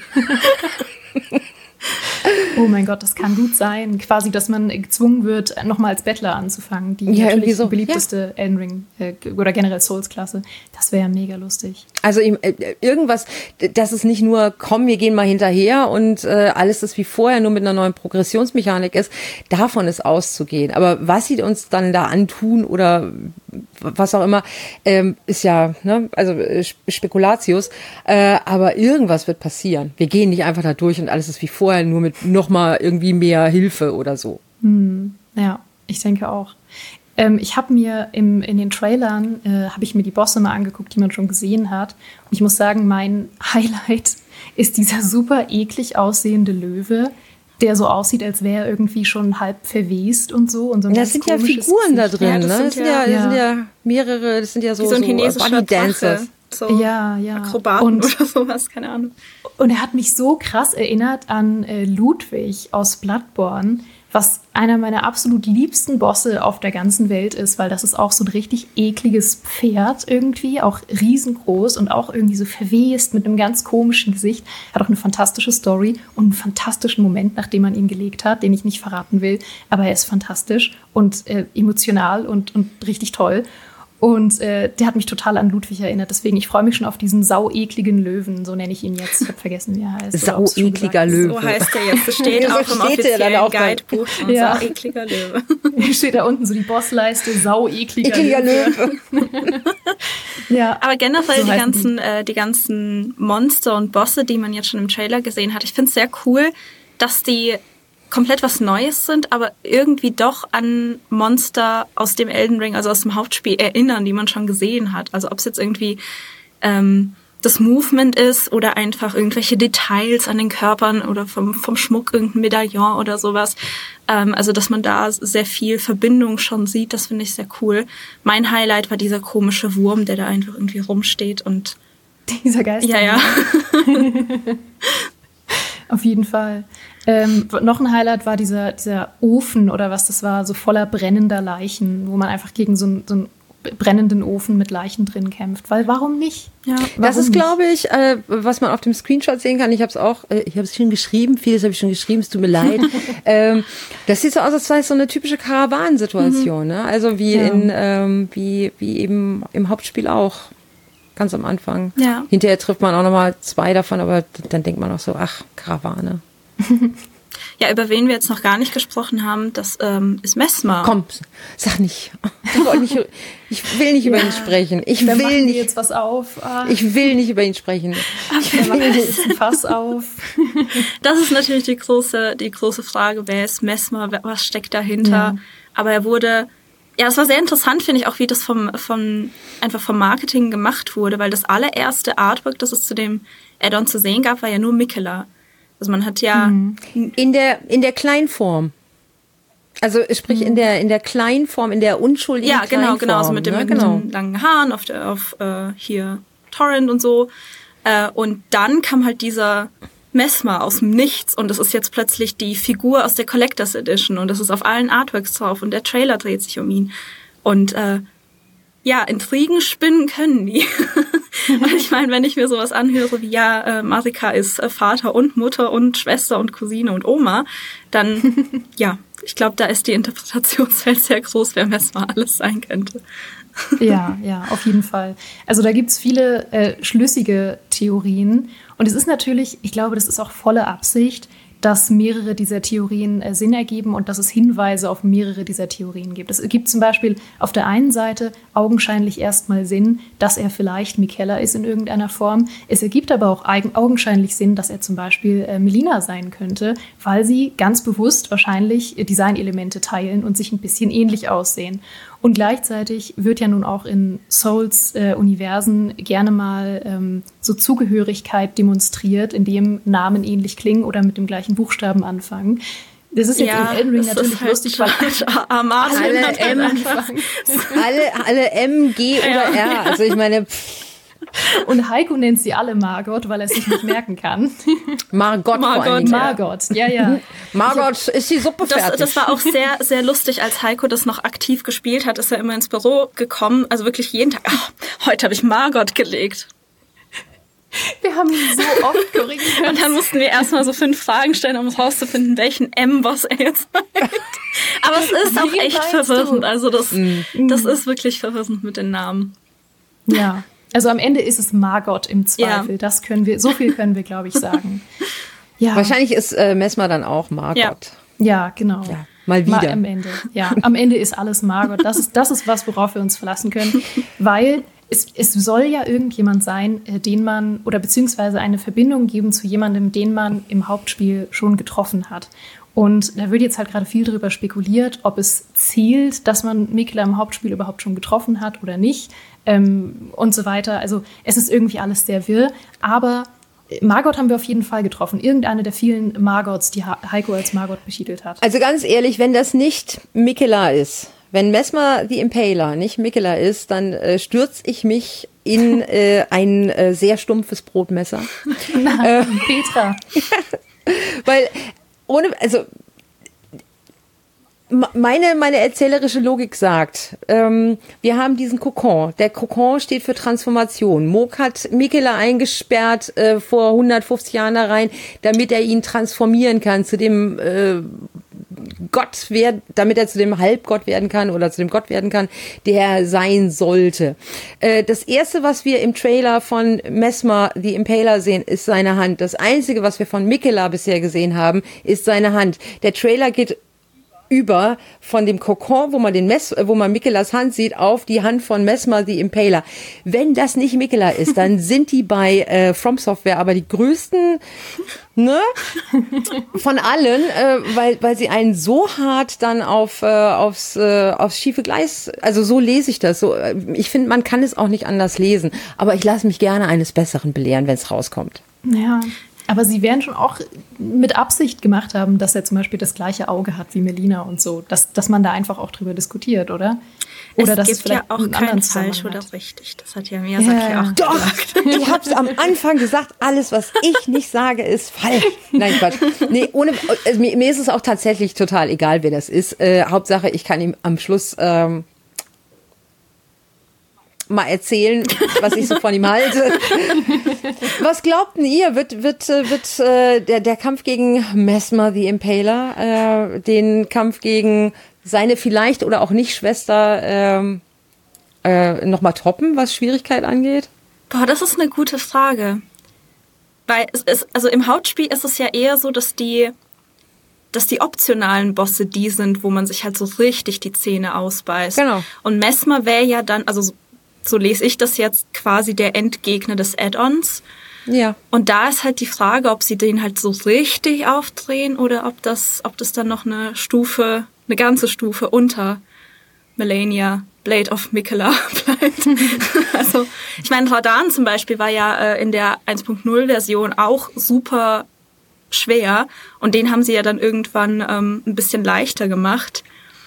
Oh mein Gott, das kann gut sein. Quasi, dass man gezwungen wird, nochmal als Bettler anzufangen. Die ja, natürlich so. die beliebteste ja. Elden Ring äh, oder generell Souls-Klasse. Das wäre ja mega lustig. Also irgendwas, dass es nicht nur, komm, wir gehen mal hinterher und äh, alles ist wie vorher, nur mit einer neuen Progressionsmechanik ist, davon ist auszugehen. Aber was sie uns dann da antun oder was auch immer, ähm, ist ja, ne, also Spekulatius, äh, aber irgendwas wird passieren. Wir gehen nicht einfach da durch und alles ist wie vorher, nur mit nochmal irgendwie mehr Hilfe oder so. Hm, ja, ich denke auch. Ähm, ich habe mir im, in den Trailern, äh, habe ich mir die Bosse mal angeguckt, die man schon gesehen hat. Und ich muss sagen, mein Highlight ist dieser super eklig aussehende Löwe, der so aussieht, als wäre er irgendwie schon halb verwest und so. Und so ein das sind ja Figuren Gesicht. Da drin, ja, das, ne? das, sind ja, ja, das sind ja mehrere, das sind ja so, so, ein so Bunny Dancers. So ja, ja. Akrobaten und, oder sowas, keine Ahnung. Und er hat mich so krass erinnert an äh, Ludwig aus Bloodborne, was einer meiner absolut liebsten Bosse auf der ganzen Welt ist, weil das ist auch so ein richtig ekliges Pferd irgendwie, auch riesengroß und auch irgendwie so verwest mit einem ganz komischen Gesicht. Hat auch eine fantastische Story und einen fantastischen Moment, nachdem man ihn gelegt hat, den ich nicht verraten will, aber er ist fantastisch und äh, emotional und, und richtig toll. Und äh, der hat mich total an Ludwig erinnert. Deswegen, ich freue mich schon auf diesen sauekligen Löwen. So nenne ich ihn jetzt. Ich habe vergessen, wie er heißt. Sauekliger Löwe. So heißt er jetzt. Das steht auch im offiziellen Guidebuch. Ja. Sauekliger Löwe. Steht da unten so die Bossleiste. Sauekliger Ekliger Löwe. Löwe. Ja. Aber generell so die ganzen, die. Äh, die ganzen Monster und Bosse, die man jetzt schon im Trailer gesehen hat. Ich finde es sehr cool, dass die komplett was Neues sind, aber irgendwie doch an Monster aus dem Elden Ring, also aus dem Hauptspiel, erinnern, die man schon gesehen hat. Also ob es jetzt irgendwie ähm, das Movement ist oder einfach irgendwelche Details an den Körpern oder vom, vom Schmuck, irgendein Medaillon oder sowas. Ähm, also dass man da sehr viel Verbindung schon sieht, das finde ich sehr cool. Mein Highlight war dieser komische Wurm, der da einfach irgendwie rumsteht und dieser Geist. Ja, ja. Auf jeden Fall. Ähm, noch ein Highlight war dieser, dieser Ofen oder was das war, so voller brennender Leichen, wo man einfach gegen so, ein, so einen brennenden Ofen mit Leichen drin kämpft. Weil warum nicht? Ja, warum das ist, nicht? glaube ich, äh, was man auf dem Screenshot sehen kann. Ich habe es auch, äh, ich habe es schon geschrieben, vieles habe ich schon geschrieben, es tut mir leid. ähm, das sieht so aus, als sei es so eine typische Karawanensituation, mhm. ne? Also wie ja. in, ähm, wie, wie eben im Hauptspiel auch. Ganz am Anfang. Ja. Hinterher trifft man auch nochmal zwei davon, aber dann denkt man auch so, ach, Karawane. Ja, über wen wir jetzt noch gar nicht gesprochen haben, das ähm, ist Messmer. Komm, sag nicht. Ich, nicht, ich will nicht über ja. ihn sprechen. Ich Dann will nicht. jetzt was auf. Ah. Ich will nicht über ihn sprechen. Ich will jetzt ein Fass auf. Das ist natürlich die große, die große Frage, wer ist Messmer, was steckt dahinter? Ja. Aber er wurde Ja, es war sehr interessant, finde ich, auch wie das vom, vom, einfach vom Marketing gemacht wurde, weil das allererste Artwork, das es zu dem Add-on zu sehen gab, war ja nur Mikela. Also man hat ja... Mhm. In der, in der Kleinform. Also sprich mhm. in der in der Kleinform, in der unschuldigen ja, genau, Kleinform. genau, so mit, dem, ne? mit genau. den langen Haaren auf, der, auf äh, hier Torrent und so. Äh, und dann kam halt dieser Mesmer aus dem Nichts und das ist jetzt plötzlich die Figur aus der Collectors Edition und das ist auf allen Artworks drauf und der Trailer dreht sich um ihn. Und äh, ja, Intrigen spinnen können die. Und ich meine, wenn ich mir sowas anhöre wie, ja, äh, Marika ist äh, Vater und Mutter und Schwester und Cousine und Oma, dann, ja, ich glaube, da ist die Interpretationswelt sehr groß, wer Mesmer alles sein könnte. Ja, ja, auf jeden Fall. Also da gibt's viele äh, schlüssige Theorien. Und es ist natürlich, ich glaube, das ist auch volle Absicht, dass mehrere dieser Theorien äh, Sinn ergeben und dass es Hinweise auf mehrere dieser Theorien gibt. Es gibt zum Beispiel auf der einen Seite augenscheinlich erstmal Sinn, dass er vielleicht Mikela ist in irgendeiner Form. Es ergibt aber auch eigen, augenscheinlich Sinn, dass er zum Beispiel äh, Melina sein könnte, weil sie ganz bewusst wahrscheinlich äh, Designelemente teilen und sich ein bisschen ähnlich aussehen. Und gleichzeitig wird ja nun auch in Souls-Universen äh, gerne mal ähm, so Zugehörigkeit demonstriert, indem Namen ähnlich klingen oder mit dem gleichen Buchstaben anfangen. Das ist jetzt ja, in Elden Ring natürlich halt lustig, weil Armada alle, M, alle, alle M, G oder R. Also ich meine... Pff. Und Heiko nennt sie alle Margot, weil er es sich nicht merken kann. Margot, Margot, Margot, ja, ja. Margot, ist die Suppe das, fertig? Das war auch sehr, sehr lustig, als Heiko das noch aktiv gespielt hat, ist er immer ins Büro gekommen, also wirklich jeden Tag, ach, heute habe ich Margot gelegt. Wir haben ihn so oft korrigiert. Und dann mussten wir erstmal so fünf Fragen stellen, um rauszufinden, welchen M-Boss er jetzt meint. Aber es ist auch echt verwirrend, also das, mm. das ist wirklich verwirrend mit den Namen. Ja. Also am Ende ist es Margot im Zweifel. Ja. Das können wir, so viel können wir, glaube ich, sagen. Ja. Wahrscheinlich ist äh, Mesmer dann auch Margot. Ja, ja genau. Ja, mal wieder. Mal am Ende. Ja, am Ende ist alles Margot. Das ist, das ist was, worauf wir uns verlassen können. Weil es, es soll ja irgendjemand sein, den man, oder beziehungsweise eine Verbindung geben zu jemandem, den man im Hauptspiel schon getroffen hat. Und da wird jetzt halt gerade viel darüber spekuliert, ob es zählt, dass man Mikela im Hauptspiel überhaupt schon getroffen hat oder nicht. Ähm, und so weiter. Also es ist irgendwie alles sehr wirr. Aber Margot haben wir auf jeden Fall getroffen. Irgendeine der vielen Margots, die Heiko als Margot betitelt hat. Also ganz ehrlich, wenn das nicht Mikela ist, wenn Mesmer the Impaler nicht Mikela ist, dann äh, stürze ich mich in äh, ein äh, sehr stumpfes Brotmesser. Nein, äh, Petra. Weil ohne, also Meine, meine erzählerische Logik sagt, ähm, wir haben diesen Kokon. Der Kokon steht für Transformation. Moog hat Mikela eingesperrt äh, vor hundertfünfzig Jahren da rein, damit er ihn transformieren kann zu dem äh, Gott werden, damit er zu dem Halbgott werden kann oder zu dem Gott werden kann, der er sein sollte. Äh, das erste, was wir im Trailer von Mesmer the Impaler sehen, ist seine Hand. Das einzige, was wir von Mikela bisher gesehen haben, ist seine Hand. Der Trailer geht über von dem Kokon, wo man den Mess, wo man Mikelas Hand sieht, auf die Hand von Mesmer the Impaler. Wenn das nicht Mikela ist, dann sind die bei äh, From Software aber die größten, ne, von allen, äh, weil weil sie einen so hart dann auf äh, aufs äh, aufs schiefe Gleis, also so lese ich das. So, ich finde, man kann es auch nicht anders lesen, aber ich lasse mich gerne eines Besseren belehren, wenn es rauskommt. Ja. Aber sie werden schon auch mit Absicht gemacht haben, dass er zum Beispiel das gleiche Auge hat wie Melina und so. Dass, dass man da einfach auch drüber diskutiert, oder? Oder es dass gibt es vielleicht ja auch kein falsch oder richtig. Das hat ja Miyazaki ja. auch Doch, gesagt. Ich habe es am Anfang gesagt, alles, was ich nicht sage, ist falsch. Nein, Quatsch. Nee, ohne, also mir, mir ist es auch tatsächlich total egal, wer das ist. Äh, Hauptsache, ich kann ihm am Schluss... Ähm, mal erzählen, was ich so von ihm halte. Was glaubt denn ihr? Wird, wird, wird äh, der, der Kampf gegen Mesmer the Impaler, äh, den Kampf gegen seine vielleicht oder auch nicht Schwester ähm, äh, nochmal toppen, was Schwierigkeit angeht? Boah, das ist eine gute Frage. Weil es ist, also im Hauptspiel ist es ja eher so, dass die, dass die optionalen Bosse die sind, wo man sich halt so richtig die Zähne ausbeißt. Genau. Und Mesmer wäre ja dann, also so lese ich das jetzt, quasi der Endgegner des Add-ons. Ja. Und da ist halt die Frage, ob sie den halt so richtig aufdrehen oder ob das, ob das dann noch eine Stufe, eine ganze Stufe unter Malenia, Blade of Miquella bleibt. Also, ich meine, Radahn zum Beispiel war ja äh, in der eins Punkt null Version auch super schwer und den haben sie ja dann irgendwann ähm, ein bisschen leichter gemacht.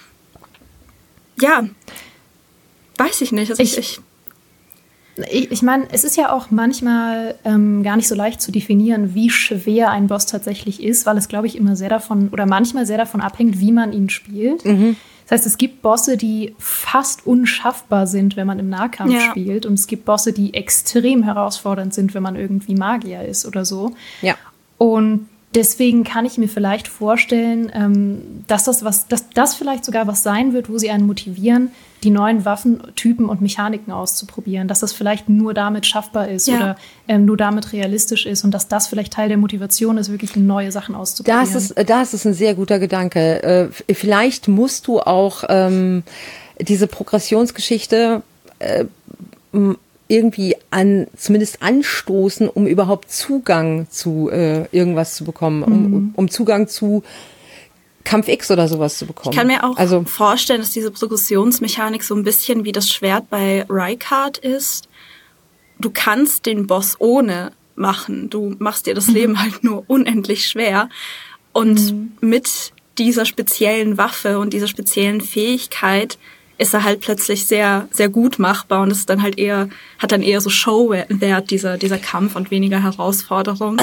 Ja, weiß ich nicht. Also ich, ich, ich, ich meine, es ist ja auch manchmal ähm, gar nicht so leicht zu definieren, wie schwer ein Boss tatsächlich ist, weil es, glaube ich, immer sehr davon oder manchmal sehr davon abhängt, wie man ihn spielt. Mhm. Das heißt, es gibt Bosse, die fast unschaffbar sind, wenn man im Nahkampf ja. spielt. Und es gibt Bosse, die extrem herausfordernd sind, wenn man irgendwie Magier ist oder so. Ja. Und deswegen kann ich mir vielleicht vorstellen, ähm, dass das was, dass das vielleicht sogar was sein wird, wo sie einen motivieren, die neuen Waffentypen und Mechaniken auszuprobieren, dass das vielleicht nur damit schaffbar ist ja. oder ähm, nur damit realistisch ist und dass das vielleicht Teil der Motivation ist, wirklich neue Sachen auszuprobieren. Das ist, das ist ein sehr guter Gedanke. Äh, vielleicht musst du auch ähm, diese Progressionsgeschichte äh, irgendwie an, zumindest anstoßen, um überhaupt Zugang zu äh, irgendwas zu bekommen, um, mhm. um Zugang zu Kampf X oder sowas zu bekommen. Ich kann mir auch also, vorstellen, dass diese Progressionsmechanik so ein bisschen wie das Schwert bei Rykard ist. Du kannst den Boss ohne machen. Du machst dir das mhm. Leben halt nur unendlich schwer. Und mhm. mit dieser speziellen Waffe und dieser speziellen Fähigkeit ist er halt plötzlich sehr, sehr gut machbar und ist dann halt eher, hat dann eher so Showwert, dieser, dieser Kampf und weniger Herausforderung.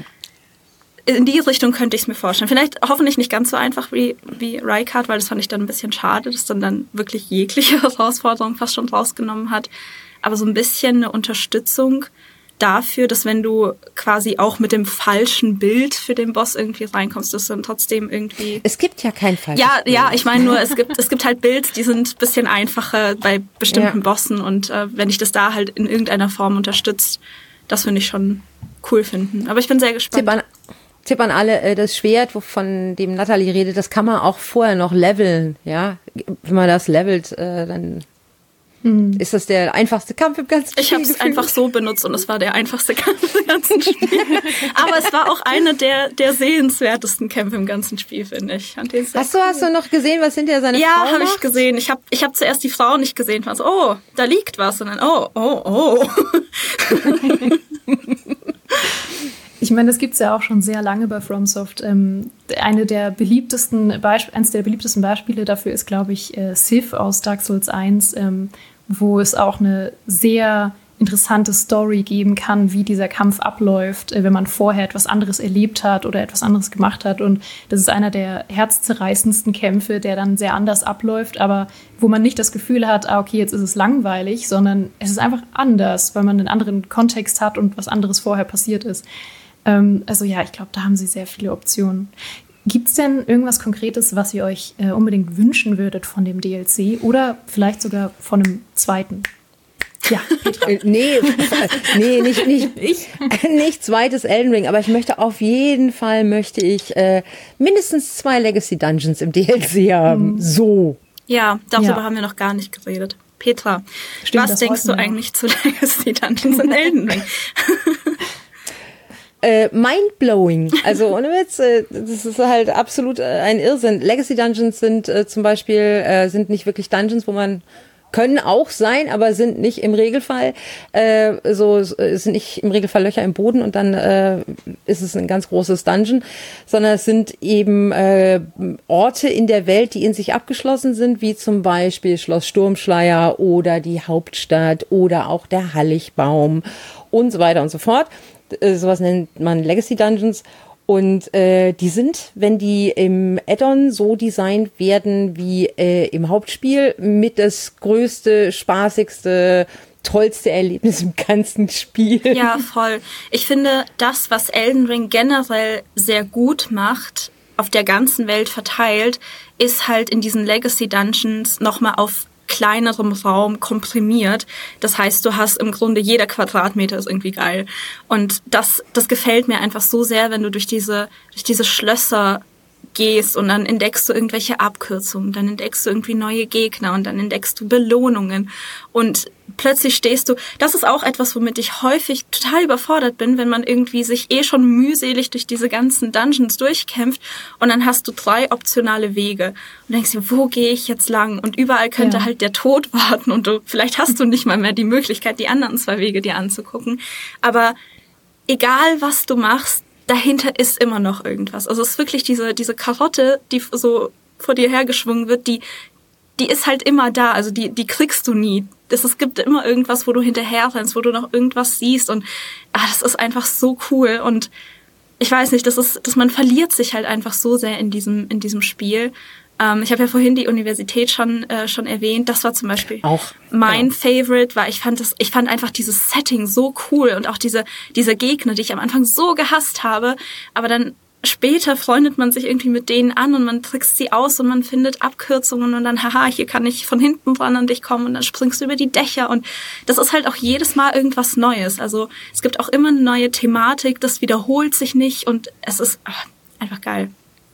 In die Richtung könnte ich es mir vorstellen. Vielleicht hoffentlich nicht ganz so einfach wie, wie Rykard, weil das fand ich dann ein bisschen schade, dass dann dann wirklich jegliche Herausforderung fast schon rausgenommen hat. Aber so ein bisschen eine Unterstützung dafür, dass wenn du quasi auch mit dem falschen Bild für den Boss irgendwie reinkommst, dass du dann trotzdem irgendwie... Es gibt ja kein falsches ja, Bild. Ja, ich meine nur, es gibt, es gibt halt Builds, die sind ein bisschen einfacher bei bestimmten ja. Bossen und äh, wenn ich das da halt in irgendeiner Form unterstützt, das finde ich schon cool finden. Aber ich bin sehr gespannt. Tipp an, Tipp an alle, das Schwert, von dem Natalie redet, das kann man auch vorher noch leveln. Ja, wenn man das levelt, äh, dann... Hm. Ist das der einfachste Kampf im ganzen Spiel? Ich habe es einfach so benutzt und es war der einfachste Kampf im ganzen Spiel. Aber es war auch einer der, der sehenswertesten Kämpfe im ganzen Spiel, finde ich. Hast du, cool. hast du noch gesehen, was hinterher seine ja, Frau Ja, habe ich gesehen. Ich habe ich hab zuerst die Frau nicht gesehen. Ich war so, oh, da liegt was. Und dann, oh, oh, oh. Ich meine, das gibt's ja auch schon sehr lange bei FromSoft. Ähm, eine der beliebtesten Beisp- eines der beliebtesten Beispiele dafür ist, glaube ich, äh, Sif aus Dark Souls eins, ähm, wo es auch eine sehr interessante Story geben kann, wie dieser Kampf abläuft, äh, wenn man vorher etwas anderes erlebt hat oder etwas anderes gemacht hat. Und das ist einer der herzzerreißendsten Kämpfe, der dann sehr anders abläuft, aber wo man nicht das Gefühl hat, ah, okay, jetzt ist es langweilig, sondern es ist einfach anders, weil man einen anderen Kontext hat und was anderes vorher passiert ist. Ähm, also ja, ich glaube, da haben sie sehr viele Optionen. Gibt es denn irgendwas Konkretes, was ihr euch äh, unbedingt wünschen würdet von dem D L C oder vielleicht sogar von einem zweiten? Ja, Petra. nee, nee, nicht, nicht, ich. nicht zweites Elden Ring, aber ich möchte auf jeden Fall, möchte ich äh, mindestens zwei Legacy Dungeons im D L C haben. Mhm. So. Ja, darüber ja. haben wir noch gar nicht geredet. Petra, Stimmt, was denkst du eigentlich noch. zu Legacy Dungeons in Elden Ring? Äh, mindblowing. Also ohne Witz, äh, das ist halt absolut äh, ein Irrsinn. Legacy Dungeons sind äh, zum Beispiel äh, sind nicht wirklich Dungeons, wo man können auch sein, aber sind nicht im Regelfall äh, so sind nicht im Regelfall Löcher im Boden und dann äh, ist es ein ganz großes Dungeon, sondern es sind eben äh, Orte in der Welt, die in sich abgeschlossen sind, wie zum Beispiel Schloss Sturmschleier oder die Hauptstadt oder auch der Halligbaum und so weiter und so fort. Sowas nennt man Legacy Dungeons und äh, die sind, wenn die im Add-on so designt werden wie äh, im Hauptspiel, mit das größte, spaßigste, tollste Erlebnis im ganzen Spiel. Ja, voll. Ich finde, das, was Elden Ring generell sehr gut macht, auf der ganzen Welt verteilt, ist halt in diesen Legacy Dungeons nochmal auf kleinerem Raum komprimiert. Das heißt, du hast im Grunde jeder Quadratmeter ist irgendwie geil. Und das, das gefällt mir einfach so sehr, wenn du durch diese, durch diese Schlösser gehst und dann entdeckst du irgendwelche Abkürzungen, dann entdeckst du irgendwie neue Gegner und dann entdeckst du Belohnungen und plötzlich stehst du, das ist auch etwas, womit ich häufig total überfordert bin, wenn man irgendwie sich eh schon mühselig durch diese ganzen Dungeons durchkämpft und dann hast du drei optionale Wege und denkst dir, wo gehe ich jetzt lang? Und überall könnte ja. halt der Tod warten und du, vielleicht hast du nicht mal mehr die Möglichkeit, die anderen zwei Wege dir anzugucken. Aber egal, was du machst, dahinter ist immer noch irgendwas. Also es ist wirklich diese, diese Karotte, die so vor dir hergeschwungen wird, die, die ist halt immer da. Also die, die kriegst du nie. Das, es gibt immer irgendwas, wo du hinterher rennst, wo du noch irgendwas siehst und ah, das ist einfach so cool und ich weiß nicht, das ist, dass man verliert sich halt einfach so sehr in diesem, in diesem Spiel. Ähm, ich habe ja vorhin die Universität schon, äh, schon erwähnt. Das war zum Beispiel auch mein ja. Favorite, weil ich fand das, ich fand einfach dieses Setting so cool und auch diese, diese Gegner, die ich am Anfang so gehasst habe, aber dann später freundet man sich irgendwie mit denen an und man trickst sie aus und man findet Abkürzungen und dann, haha, hier kann ich von hinten dran an dich kommen und dann springst du über die Dächer und das ist halt auch jedes Mal irgendwas Neues. Also es gibt auch immer eine neue Thematik, das wiederholt sich nicht und es ist ach, einfach geil.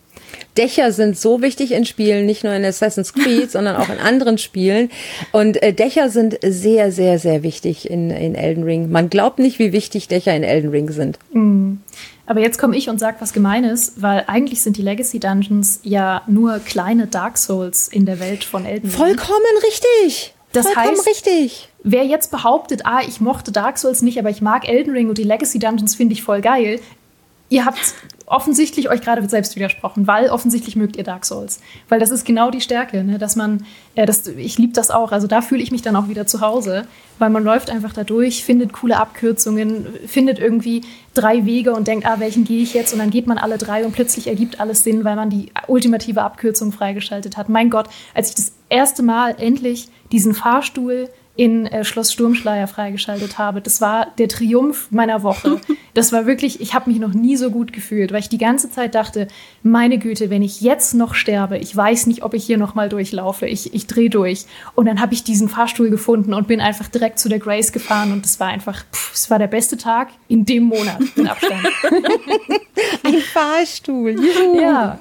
Dächer sind so wichtig in Spielen, nicht nur in Assassin's Creed, sondern auch in anderen Spielen. Und äh, Dächer sind sehr, sehr, sehr wichtig in, in Elden Ring. Man glaubt nicht, wie wichtig Dächer in Elden Ring sind. Mhm. Aber jetzt komme ich und sage was Gemeines, weil eigentlich sind die Legacy Dungeons ja nur kleine Dark Souls in der Welt von Elden Ring. Vollkommen richtig. Das Vollkommen heißt, richtig. Wer jetzt behauptet, ah, ich mochte Dark Souls nicht, aber ich mag Elden Ring und die Legacy Dungeons finde ich voll geil, ihr habt offensichtlich euch gerade selbst widersprochen, weil offensichtlich mögt ihr Dark Souls. Weil das ist genau die Stärke, ne? Dass man, äh, das, ich liebe das auch, also da fühle ich mich dann auch wieder zu Hause, weil man läuft einfach da durch, findet coole Abkürzungen, findet irgendwie drei Wege und denkt, ah, welchen gehe ich jetzt? Und dann geht man alle drei und plötzlich ergibt alles Sinn, weil man die ultimative Abkürzung freigeschaltet hat. Mein Gott, als ich das erste Mal endlich diesen Fahrstuhl in äh, Schloss Sturmschleier freigeschaltet habe. Das war der Triumph meiner Woche. Das war wirklich, ich habe mich noch nie so gut gefühlt, weil ich die ganze Zeit dachte, meine Güte, wenn ich jetzt noch sterbe, ich weiß nicht, ob ich hier noch mal durchlaufe, ich, ich drehe durch. Und dann habe ich diesen Fahrstuhl gefunden und bin einfach direkt zu der Grace gefahren und das war einfach, es war der beste Tag in dem Monat mit Abstand. Ein Fahrstuhl, juhu. Ja.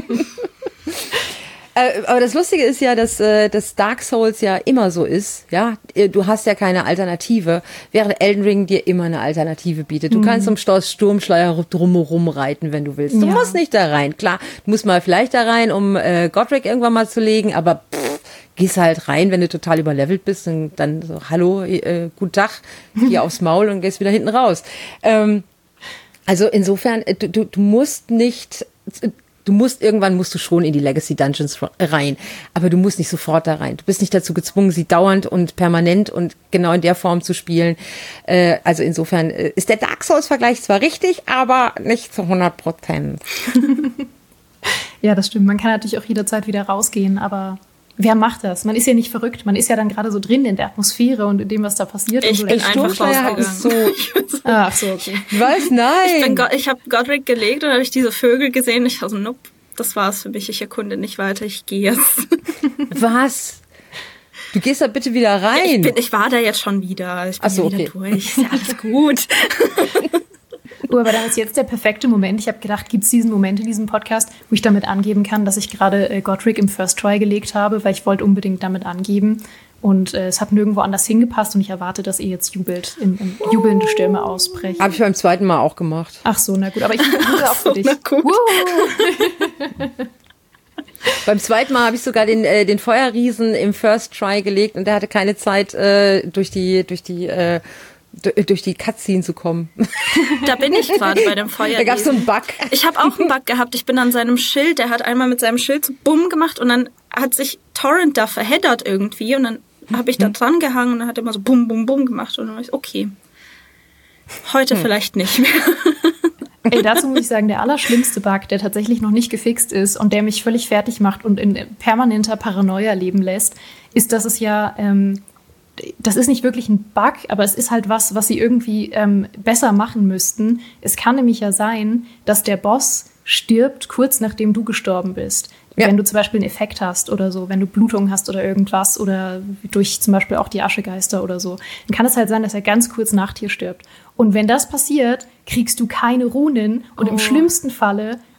Aber das Lustige ist ja, dass, dass Dark Souls ja immer so ist, ja. Du hast ja keine Alternative, während Elden Ring dir immer eine Alternative bietet. Du mhm. kannst um Schloss Sturmschleier drumherum reiten, wenn du willst. Du ja. musst nicht da rein. Klar, du musst mal vielleicht da rein, um äh, Godric irgendwann mal zu legen, aber pff, gehst halt rein, wenn du total überlevelt bist und dann so, hallo, äh, guten Tag, geh aufs Maul und gehst wieder hinten raus. Ähm, also insofern, du, du, du musst nicht... Du musst, irgendwann musst du schon in die Legacy Dungeons rein, aber du musst nicht sofort da rein. Du bist nicht dazu gezwungen, sie dauernd und permanent und genau in der Form zu spielen. Äh, also insofern ist der Dark Souls-Vergleich zwar richtig, aber nicht zu hundert Prozent. Ja, das stimmt. Man kann natürlich auch jederzeit wieder rausgehen, aber wer macht das? Man ist ja nicht verrückt. Man ist ja dann gerade so drin in der Atmosphäre und in dem, was da passiert. Ich und bin einfach rausgegangen. So Ach so, okay. Was? Nein! Ich, bin Go- ich habe Godric gelegt und habe ich diese Vögel gesehen. Ich war so, nope, das war's für mich. Ich erkunde nicht weiter. Ich gehe jetzt. Was? Du gehst da bitte wieder rein. Ich, bin, ich war da jetzt schon wieder. Ich bin Ach so, wieder okay. durch. Ist ja alles gut. Oh, aber da ist jetzt der perfekte Moment. Ich habe gedacht, gibt es diesen Moment in diesem Podcast, wo ich damit angeben kann, dass ich gerade äh, Godric im First Try gelegt habe, weil ich wollte unbedingt damit angeben. Und äh, es hat nirgendwo anders hingepasst und ich erwarte, dass ihr jetzt jubelt, in, in jubelnde Stürme ausbrechen. Habe ich beim zweiten Mal auch gemacht. Ach so, na gut. Aber ich jubel auch für dich. Na gut. Beim zweiten Mal habe ich sogar den, äh, den Feuerriesen im First Try gelegt und der hatte keine Zeit, äh, durch die, durch die, äh, durch die Cutscene zu kommen. Da bin ich gerade bei dem Feuerriesen. Da gab es so einen Bug. Ich habe auch einen Bug gehabt. Ich bin an seinem Schild, der hat einmal mit seinem Schild so bumm gemacht und dann hat sich Torrent da verheddert irgendwie und dann habe ich da dran gehangen und dann hat er immer so bum, bum, bum gemacht und dann war ich, okay, heute hm. vielleicht nicht mehr. Ey, dazu muss ich sagen, der allerschlimmste Bug, der tatsächlich noch nicht gefixt ist und der mich völlig fertig macht und in permanenter Paranoia leben lässt, ist, dass es ja, ähm, das ist nicht wirklich ein Bug, aber es ist halt was, was sie irgendwie ähm, besser machen müssten. Es kann nämlich ja sein, dass der Boss stirbt kurz nachdem du gestorben bist. Ja. Wenn du zum Beispiel einen Effekt hast oder so, wenn du Blutung hast oder irgendwas oder durch zum Beispiel auch die Aschegeister oder so, dann kann es halt sein, dass er ganz kurz nach dir stirbt. Und wenn das passiert, kriegst du keine Runen und oh. im schlimmsten Falle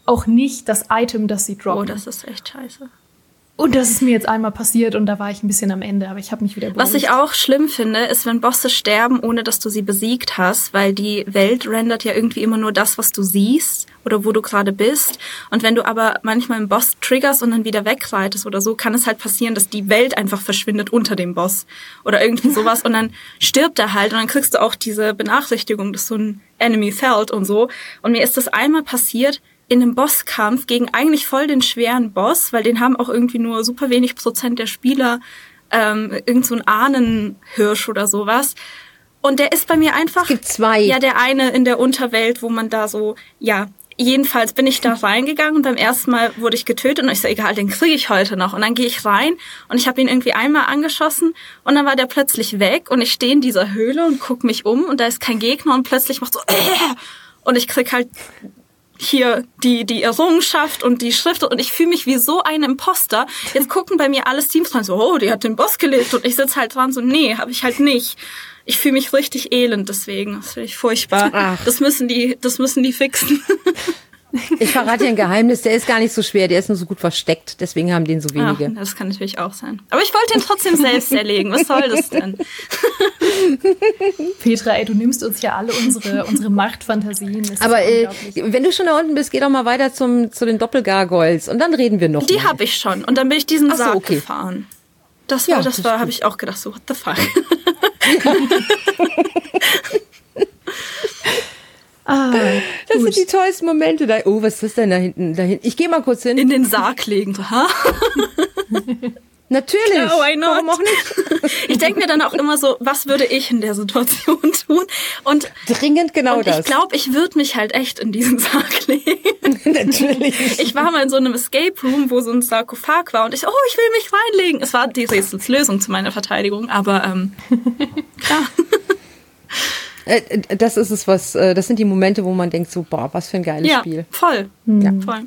auch nicht das Item, das sie droppen. Oh, das ist echt scheiße. Und das ist mir jetzt einmal passiert und da war ich ein bisschen am Ende, aber ich habe mich wieder beruhigt. Was ich auch schlimm finde, ist, wenn Bosse sterben, ohne dass du sie besiegt hast, weil die Welt rendert ja irgendwie immer nur das, was du siehst oder wo du gerade bist. Und wenn du aber manchmal einen Boss triggerst und dann wieder wegreitest oder so, kann es halt passieren, dass die Welt einfach verschwindet unter dem Boss oder irgendwie sowas und dann stirbt er halt und dann kriegst du auch diese Benachrichtigung, dass so ein Enemy fällt und so. Und mir ist das einmal passiert, in einem Bosskampf gegen eigentlich voll den schweren Boss, weil den haben auch irgendwie nur super wenig Prozent der Spieler, ähm, irgend so ein Ahnenhirsch oder sowas. Und der ist bei mir einfach... Es gibt zwei. Ja, der eine in der Unterwelt, wo man da so, ja, jedenfalls bin ich da reingegangen und beim ersten Mal wurde ich getötet und ich so, egal, den kriege ich heute noch. Und dann gehe ich rein und ich habe ihn irgendwie einmal angeschossen und dann war der plötzlich weg und ich stehe in dieser Höhle und gucke mich um und da ist kein Gegner und plötzlich macht so... Äh, und ich krieg halt... hier die die Errungenschaft und die Schrift und ich fühle mich wie so ein Imposter. Jetzt gucken bei mir alles Teams dran, so, oh, die hat den Boss gelegt und ich sitze halt dran so, nee, habe ich halt nicht. Ich fühle mich richtig elend deswegen, das finde ich furchtbar. Ach. Das müssen die, das müssen die fixen. Ich verrate dir ein Geheimnis, der ist gar nicht so schwer, der ist nur so gut versteckt, deswegen haben den so wenige. Ja, das kann natürlich auch sein. Aber ich wollte ihn trotzdem selbst erlegen, was soll das denn? Petra, ey, du nimmst uns ja alle unsere, unsere Machtfantasien. Das Aber äh, wenn du schon da unten bist, geh doch mal weiter zum, zu den Doppelgargoyles und dann reden wir noch Die mal. habe ich schon und dann bin ich diesen Ach so, Sarg okay. gefahren. Das war, Ja, das, das war, habe ich auch gedacht, so, what the fuck? Ah, das gut. sind die tollsten Momente. Da, oh, was ist das denn da hinten? Da hinten? Ich gehe mal kurz hin. In den Sarg legen, so, ha? Natürlich. Ja, why not? Warum auch nicht? Ich denke mir dann auch immer so, was würde ich in der Situation tun? Und dringend genau und das. ich glaube, ich würde mich halt echt in diesen Sarg legen. Natürlich. Ich war mal in so einem Escape Room, wo so ein Sarkophag war und ich so, oh, ich will mich reinlegen. Es war die Rätselslösung zu meiner Verteidigung, aber ähm, klar. Das ist es, was, das sind die Momente, wo man denkt so, boah, was für ein geiles Ja, Spiel. voll. Mhm. Ja, voll.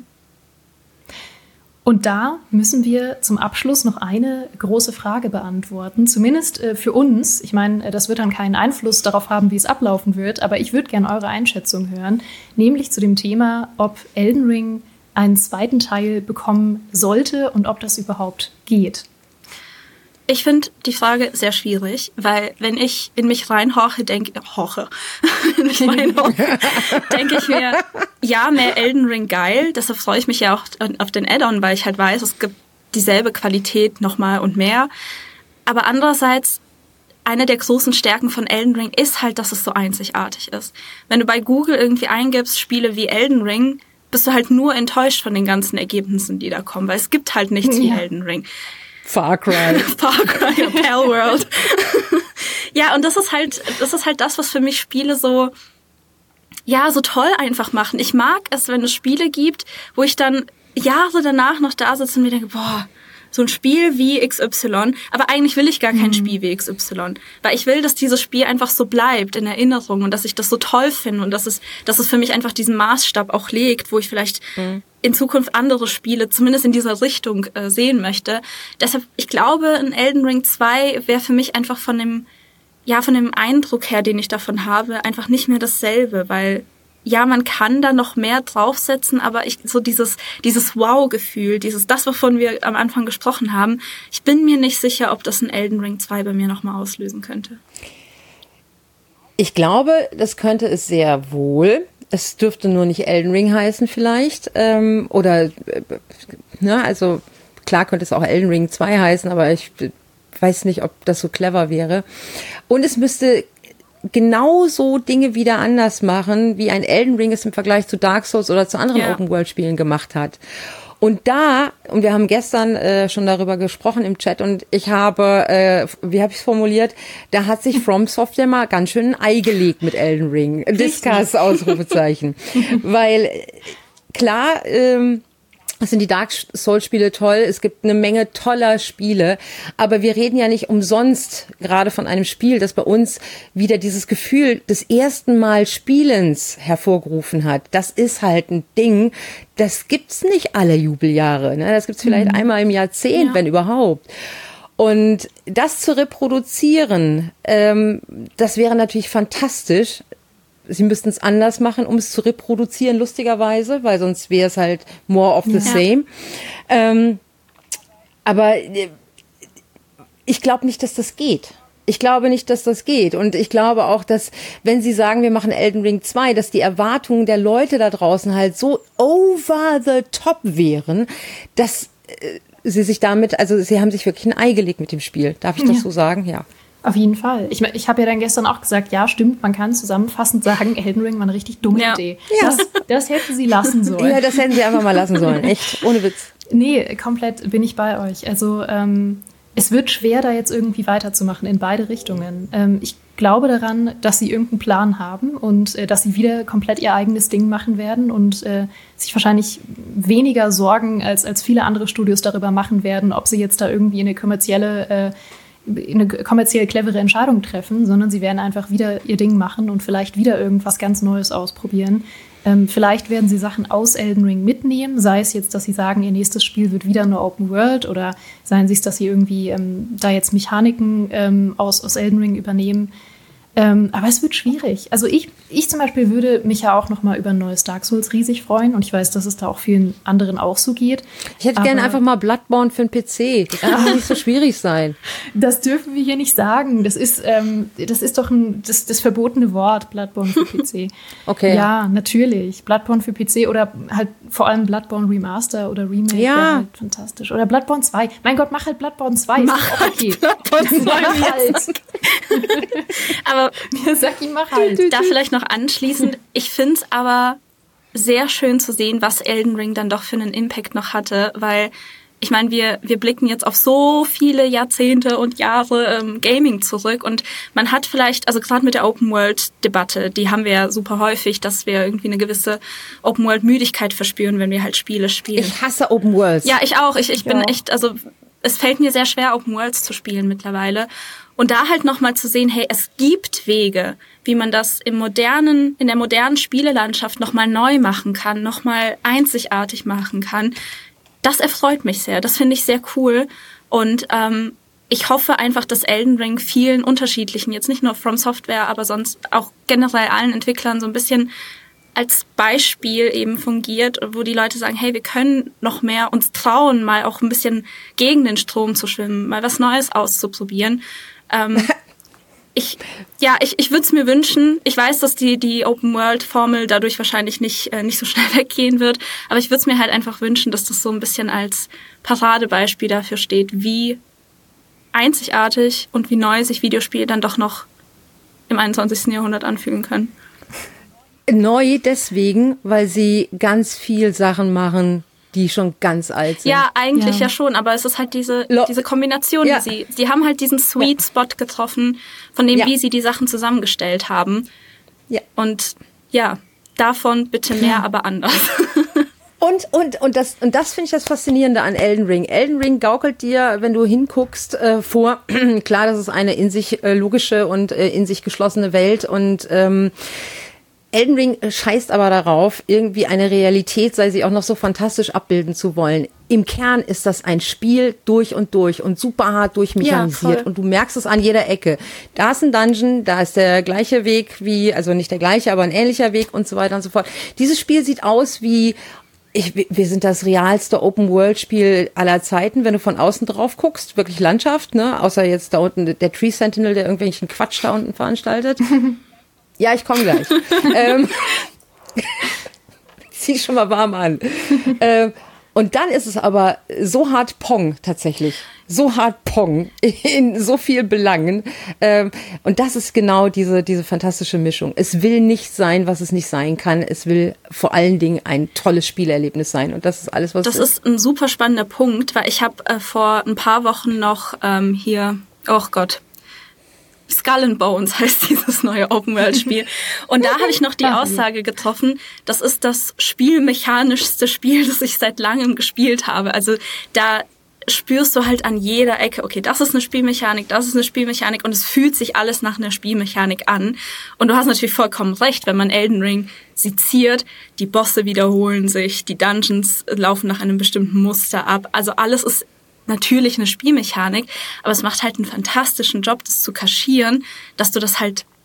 Und da müssen wir zum Abschluss noch eine große Frage beantworten, zumindest äh, für uns. Ich meine, das wird dann keinen Einfluss darauf haben, wie es ablaufen wird, aber ich würde gerne eure Einschätzung hören, nämlich zu dem Thema, ob Elden Ring einen zweiten Teil bekommen sollte und ob das überhaupt geht. Ich finde die Frage sehr schwierig, weil wenn ich in mich reinhorche, denke horche, in mich reinhorche, denke ich mir, ja, mehr Elden Ring geil. Deshalb freue ich mich ja auch auf den Add-on, weil ich halt weiß, es gibt dieselbe Qualität nochmal und mehr. Aber andererseits, eine der großen Stärken von Elden Ring ist halt, dass es so einzigartig ist. Wenn du bei Google irgendwie eingibst, Spiele wie Elden Ring, bist du halt nur enttäuscht von den ganzen Ergebnissen, die da kommen, weil es gibt halt nichts ja. wie Elden Ring. Far Cry. Far Cry, Palworld. Ja, und das ist halt, das ist halt das, was für mich Spiele so, ja, so toll einfach machen. Ich mag es, wenn es Spiele gibt, wo ich dann Jahre danach noch da sitze und mir denke, boah, so ein Spiel wie X Y, aber eigentlich will ich gar kein mhm. Spiel wie X Y, weil ich will, dass dieses Spiel einfach so bleibt in Erinnerung und dass ich das so toll finde und dass es, dass es für mich einfach diesen Maßstab auch legt, wo ich vielleicht mhm. in Zukunft andere Spiele zumindest in dieser Richtung äh, sehen möchte. Deshalb, ich glaube, ein Elden Ring zwei wäre für mich einfach von dem, ja, von dem Eindruck her, den ich davon habe, einfach nicht mehr dasselbe, weil ja, man kann da noch mehr draufsetzen, aber ich, so dieses, dieses Wow-Gefühl, dieses, das, wovon wir am Anfang gesprochen haben, ich bin mir nicht sicher, ob das ein Elden Ring zwei bei mir nochmal auslösen könnte. Ich glaube, das könnte es sehr wohl. Es dürfte nur nicht Elden Ring heißen vielleicht, ähm, oder, äh, ne, also, klar könnte es auch Elden Ring zwei heißen, aber ich weiß nicht, ob das so clever wäre. Und es müsste genauso Dinge wieder anders machen, wie ein Elden Ring es im Vergleich zu Dark Souls oder zu anderen ja. Open-World-Spielen gemacht hat. Und da, und wir haben gestern äh, schon darüber gesprochen im Chat und ich habe, äh, wie habe ich es formuliert, da hat sich From Software mal ganz schön ein Ei gelegt mit Elden Ring. Discuss, Ausrufezeichen. Weil, klar, ähm, es sind die Dark Souls-Spiele toll, es gibt eine Menge toller Spiele, aber wir reden ja nicht umsonst gerade von einem Spiel, das bei uns wieder dieses Gefühl des ersten Mal Spielens hervorgerufen hat. Das ist halt ein Ding, das gibt's nicht alle Jubeljahre, ne? Das gibt's vielleicht mhm. einmal im Jahrzehnt, ja. wenn überhaupt. Und das zu reproduzieren, ähm, das wäre natürlich fantastisch. sie müssten es anders machen, um es zu reproduzieren, lustigerweise, weil sonst wäre es halt more of the ja. same. Ähm, aber ich glaube nicht, dass das geht. Ich glaube nicht, dass das geht. Und ich glaube auch, dass, wenn sie sagen, wir machen Elden Ring zwei, dass die Erwartungen der Leute da draußen halt so over the top wären, dass äh, sie sich damit, also sie haben sich wirklich ein Ei gelegt mit dem Spiel. Darf ich das ja. so sagen? Ja. Auf jeden Fall. Ich, ich habe ja dann gestern auch gesagt, ja, stimmt, man kann zusammenfassend sagen, Elden Ring war eine richtig dumme ja. Idee. Ja. Das, das hätten sie lassen sollen. Ja, das hätten sie einfach mal lassen sollen. Echt, ohne Witz. Nee, komplett bin ich bei euch. Also, ähm, es wird schwer, da jetzt irgendwie weiterzumachen in beide Richtungen. Ähm, ich glaube daran, dass sie irgendeinen Plan haben und äh, dass sie wieder komplett ihr eigenes Ding machen werden und äh, sich wahrscheinlich weniger Sorgen als, als viele andere Studios darüber machen werden, ob sie jetzt da irgendwie eine kommerzielle, äh, eine kommerziell clevere Entscheidung treffen, sondern sie werden einfach wieder ihr Ding machen und vielleicht wieder irgendwas ganz Neues ausprobieren. Ähm, vielleicht werden sie Sachen aus Elden Ring mitnehmen, sei es jetzt, dass sie sagen, ihr nächstes Spiel wird wieder eine Open World oder seien sie es, dass sie irgendwie ähm, da jetzt Mechaniken ähm, aus, aus Elden Ring übernehmen. Ähm, aber es wird schwierig. Also ich, ich zum Beispiel würde mich ja auch noch mal über ein neues Dark Souls riesig freuen und ich weiß, dass es da auch vielen anderen auch so geht. Ich hätte gerne einfach mal Bloodborne für den P C. Das kann nicht so schwierig sein. Das dürfen wir hier nicht sagen. Das ist, ähm, das ist doch ein, das, das verbotene Wort, Bloodborne für P C. Okay. Ja, natürlich. Bloodborne für P C oder halt vor allem Bloodborne Remaster oder Remake ja. wäre halt fantastisch. Oder Bloodborne zwei. Mein Gott, mach halt Bloodborne zwei. Mach halt okay. Bloodborne zwei. Mach halt. Aber sag ihm, mach halt. Da vielleicht noch anschließend, ich finde es aber sehr schön zu sehen, was Elden Ring dann doch für einen Impact noch hatte, weil ich meine, wir wir blicken jetzt auf so viele Jahrzehnte und Jahre ähm, Gaming zurück und man hat vielleicht, also gerade mit der Open-World-Debatte, die haben wir ja super häufig, dass wir irgendwie eine gewisse Open-World-Müdigkeit verspüren, wenn wir halt Spiele spielen. Ich hasse Open-Worlds. Ja, ich auch. Ich, ich bin ja. echt, also es fällt mir sehr schwer, Open-Worlds zu spielen mittlerweile. Und da halt nochmal zu sehen, hey, es gibt Wege, wie man das im modernen, in der modernen Spielelandschaft nochmal neu machen kann, nochmal einzigartig machen kann. Das erfreut mich sehr. Das finde ich sehr cool. Und ähm, ich hoffe einfach, dass Elden Ring vielen unterschiedlichen, jetzt nicht nur From Software, aber sonst auch generell allen Entwicklern so ein bisschen als Beispiel eben fungiert, wo die Leute sagen, hey, wir können noch mehr uns trauen, mal auch ein bisschen gegen den Strom zu schwimmen, mal was Neues auszuprobieren. Ähm, ich, ja, ich, ich würde es mir wünschen. Ich weiß, dass die, die Open-World-Formel dadurch wahrscheinlich nicht, äh, nicht so schnell weggehen wird, aber ich würde es mir halt einfach wünschen, dass das so ein bisschen als Paradebeispiel dafür steht, wie einzigartig und wie neu sich Videospiele dann doch noch im einundzwanzigsten Jahrhundert anfühlen können. Neu deswegen, weil sie ganz viel Sachen machen, die schon ganz alt sind. Ja, eigentlich ja, ja schon, aber es ist halt diese Lo- diese Kombination, ja. die sie, sie haben halt diesen Sweet ja. Spot getroffen, von dem, ja. wie sie die Sachen zusammengestellt haben. Ja. Und ja, davon bitte mehr, ja. aber anders. Und, und, und das, und das finde ich das Faszinierende an Elden Ring. Elden Ring gaukelt dir, wenn du hinguckst, äh, vor, klar, das ist eine in sich äh, logische und äh, in sich geschlossene Welt und, ähm, Elden Ring scheißt aber darauf, irgendwie eine Realität, sei sie auch noch so fantastisch abbilden zu wollen. Im Kern ist das ein Spiel durch und durch und super hart durchmechanisiert ja, und du merkst es an jeder Ecke. Da ist ein Dungeon, da ist der gleiche Weg wie, also nicht der gleiche, aber ein ähnlicher Weg und so weiter und so fort. Dieses Spiel sieht aus wie, ich, wir sind das realste Open-World-Spiel aller Zeiten, wenn du von außen drauf guckst, wirklich Landschaft, ne, außer jetzt da unten der Tree Sentinel, der irgendwelchen Quatsch da unten veranstaltet. Ja, ich komme gleich. ähm, zieh schon mal warm an. ähm, und dann ist es aber so hart Pong tatsächlich. So hart Pong in so viel Belangen. Ähm, und das ist genau diese, diese fantastische Mischung. Es will nicht sein, was es nicht sein kann. Es will vor allen Dingen ein tolles Spielerlebnis sein. Und das ist alles, was das es ist. Das ist ein super spannender Punkt, weil ich habe äh, vor ein paar Wochen noch ähm, hier, oh Gott, Skull and Bones heißt dieses neue Open-World-Spiel. Und da habe ich noch die Aussage getroffen, das ist das spielmechanischste Spiel, das ich seit langem gespielt habe. Also da spürst du halt an jeder Ecke, okay, das ist eine Spielmechanik, das ist eine Spielmechanik und es fühlt sich alles nach einer Spielmechanik an. Und du hast natürlich vollkommen recht, wenn man Elden Ring seziert, die Bosse wiederholen sich, die Dungeons laufen nach einem bestimmten Muster ab. Also alles ist natürlich eine Spielmechanik, aber es macht halt einen fantastischen Job, das zu kaschieren, dass du das halt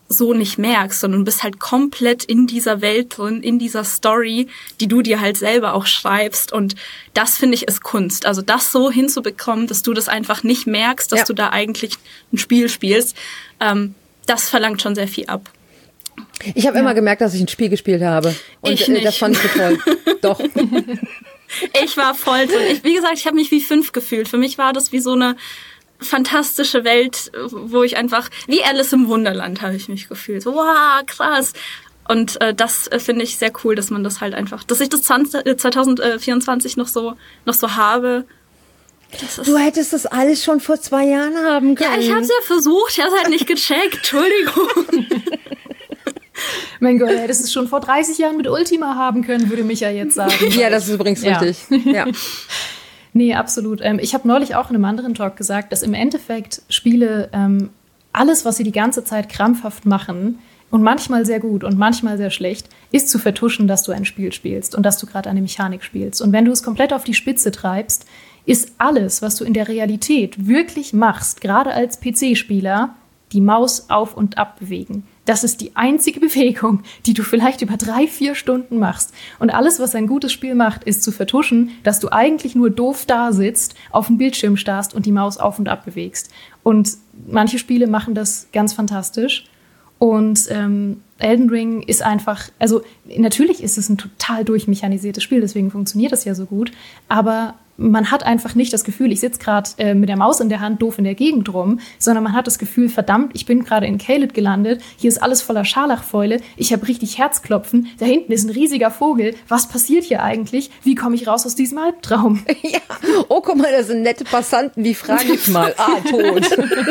so nicht merkst, sondern du bist halt komplett in dieser Welt drin, in dieser Story, die du dir halt selber auch schreibst. Und das, finde ich, ist Kunst. Also das so hinzubekommen, dass du das einfach nicht merkst, dass ja. du da eigentlich ein Spiel spielst, ähm, das verlangt schon sehr viel ab. Ich habe ja. immer gemerkt, dass ich ein Spiel gespielt habe. Und ich nicht. Das fand ich so toll. Doch. Ich war voll drin. Ich, wie gesagt, ich habe mich wie fünf gefühlt. Für mich war das wie so eine fantastische Welt, wo ich einfach, wie Alice im Wunderland habe ich mich gefühlt. Wow, krass. Und äh, das äh, finde ich sehr cool, dass man das halt einfach, dass ich das zwanzig, äh, zwanzig vierundzwanzig noch so noch so habe. Das ist, du hättest das alles schon vor zwei Jahren haben können. Ja, ich habe es ja versucht, ich habe es halt nicht gecheckt. Entschuldigung. Mein Gott, hättest es schon vor dreißig Jahren mit Ultima haben können, würde Micha jetzt sagen. Ja, das ist übrigens ja. richtig. Ja. Nee, absolut. Ähm, ich habe neulich auch in einem anderen Talk gesagt, dass im Endeffekt Spiele ähm, alles, was sie die ganze Zeit krampfhaft machen und manchmal sehr gut und manchmal sehr schlecht, ist zu vertuschen, dass du ein Spiel spielst und dass du gerade eine Mechanik spielst. Und wenn du es komplett auf die Spitze treibst, ist alles, was du in der Realität wirklich machst, gerade als P C-Spieler, die Maus auf und ab bewegen. Das ist die einzige Bewegung, die du vielleicht über drei, vier Stunden machst. Und alles, was ein gutes Spiel macht, ist zu vertuschen, dass du eigentlich nur doof da sitzt, auf dem Bildschirm starrst und die Maus auf und ab bewegst. Und manche Spiele machen das ganz fantastisch. Und ähm, Elden Ring ist einfach, also natürlich ist es ein total durchmechanisiertes Spiel, deswegen funktioniert das ja so gut, aber man hat einfach nicht das Gefühl, ich sitze gerade äh, mit der Maus in der Hand doof in der Gegend rum, sondern man hat das Gefühl, verdammt, ich bin gerade in Caelid gelandet, hier ist alles voller Scharlachfäule, ich habe richtig Herzklopfen, da hinten ist ein riesiger Vogel, was passiert hier eigentlich? Wie komme ich raus aus diesem Albtraum? Ja. Oh, guck mal, das sind nette Passanten, die frage ich mal. Ah, tot.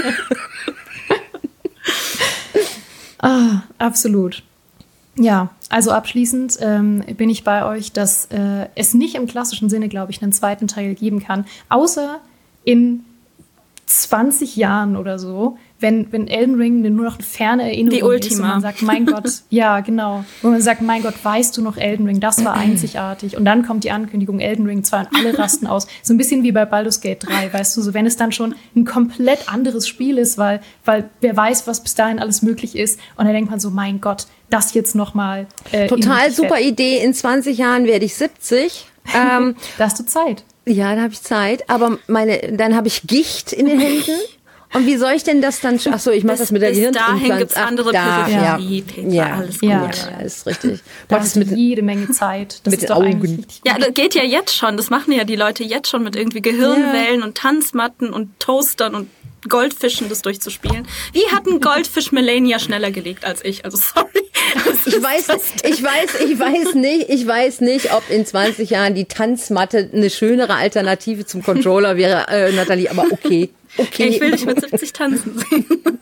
Ah, absolut. Ja, also abschließend ähm, bin ich bei euch, dass äh, es nicht im klassischen Sinne, glaube ich, einen zweiten Teil geben kann, außer in zwanzig Jahren oder so, wenn, wenn Elden Ring nur noch eine ferne Erinnerung Die Ultima. ist und man sagt, mein Gott, ja, genau, wo man sagt, mein Gott, weißt du noch Elden Ring, das war einzigartig und dann kommt die Ankündigung Elden Ring zwei und alle rasten aus, so ein bisschen wie bei Baldur's Gate drei, weißt du, so wenn es dann schon ein komplett anderes Spiel ist, weil, weil wer weiß, was bis dahin alles möglich ist und dann denkt man so, mein Gott, das jetzt nochmal. Äh, Total super Idee, in zwanzig Jahren werde ich siebzig. Ähm, da hast du Zeit. Ja, da habe ich Zeit, aber meine, dann habe ich Gicht in den Händen. Und wie soll ich denn das dann? Ach so, ich mache das mit der Gehirnimplantat. Dahin gibt's andere da, ja. Peripherie, ja. alles gut. Ja, ja, ist richtig. Da hast du jede Menge Zeit. Das mit ist den doch Augen. Ja, das geht ja jetzt schon. Das machen ja die Leute jetzt schon mit irgendwie Gehirnwellen ja. und Tanzmatten und Toastern und Goldfischen, das durchzuspielen. Wie hat ein Goldfisch Melania schneller gelegt als ich? Also sorry. Ich weiß, ich weiß, ich weiß nicht, ich weiß nicht, ob in zwanzig Jahren die Tanzmatte eine schönere Alternative zum Controller wäre, äh, Nathalie, aber okay. Okay. Ich will dich mit siebzig tanzen sehen.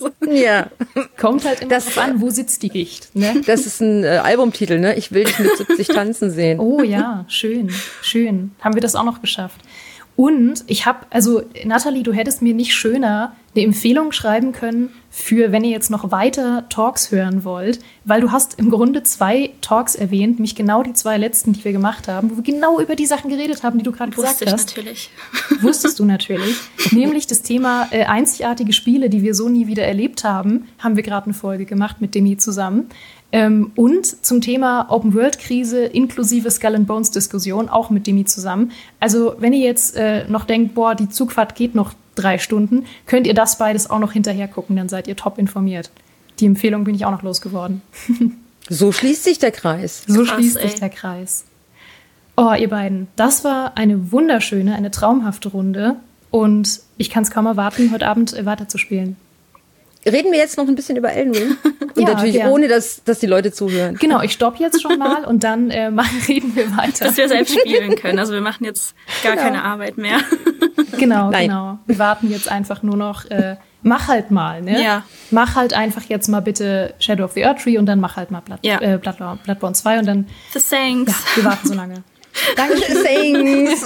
Ja. Kommt halt immer das, drauf an, wo sitzt die Gicht. Ne? Das ist ein äh, Albumtitel, ne? Ich will dich mit siebzig tanzen sehen. Oh ja, schön, schön. Haben wir das auch noch geschafft. Und ich habe, also Nathalie, du hättest mir nicht schöner eine Empfehlung schreiben können für, wenn ihr jetzt noch weiter Talks hören wollt, weil du hast im Grunde zwei Talks erwähnt, nämlich genau die zwei letzten, die wir gemacht haben, wo wir genau über die Sachen geredet haben, die du gerade gesagt ich hast. Natürlich. Wusstest du natürlich. Nämlich das Thema äh, einzigartige Spiele, die wir so nie wieder erlebt haben, haben wir gerade eine Folge gemacht mit Demi zusammen. Ähm, und zum Thema Open-World-Krise inklusive Skull-and-Bones-Diskussion, auch mit Demi zusammen. Also wenn ihr jetzt äh, noch denkt, boah, die Zugfahrt geht noch drei Stunden, könnt ihr das beides auch noch hinterher gucken, dann seid ihr top informiert. Die Empfehlung bin ich auch noch losgeworden. So schließt sich der Kreis. So Krass, schließt ey. sich der Kreis. Oh, ihr beiden, das war eine wunderschöne, eine traumhafte Runde und ich kann es kaum erwarten, heute Abend äh, weiterzuspielen. Reden wir jetzt noch ein bisschen über Elden Ring? Und Ja, natürlich gern. ohne, dass, dass die Leute zuhören. Genau, ich stoppe jetzt schon mal und dann äh, machen, reden wir weiter. Dass wir selbst spielen können. Also wir machen jetzt gar keine Arbeit mehr. Genau, Nein. genau. Wir warten jetzt einfach nur noch, äh, mach halt mal, ne? Ja. Mach halt einfach jetzt mal bitte Shadow of the Erdtree und dann mach halt mal Blood, Ja. äh, Bloodborne, Bloodborne zwei und dann, The Thanks. ja, wir warten so lange. Dankeschön. Thanks.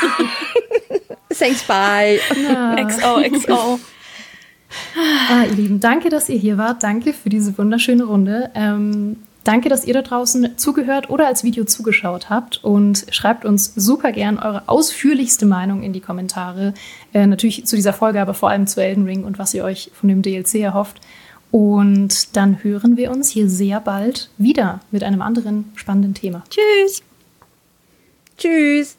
Thanks, bye. X O, X O. Ah, ihr Lieben, danke, dass ihr hier wart. Danke für diese wunderschöne Runde. Ähm, danke, dass ihr da draußen zugehört oder als Video zugeschaut habt. Und schreibt uns super gern eure ausführlichste Meinung in die Kommentare. Äh, natürlich zu dieser Folge, aber vor allem zu Elden Ring und was ihr euch von dem D L C erhofft. Und dann hören wir uns hier sehr bald wieder mit einem anderen spannenden Thema. Tschüss. Tschüss.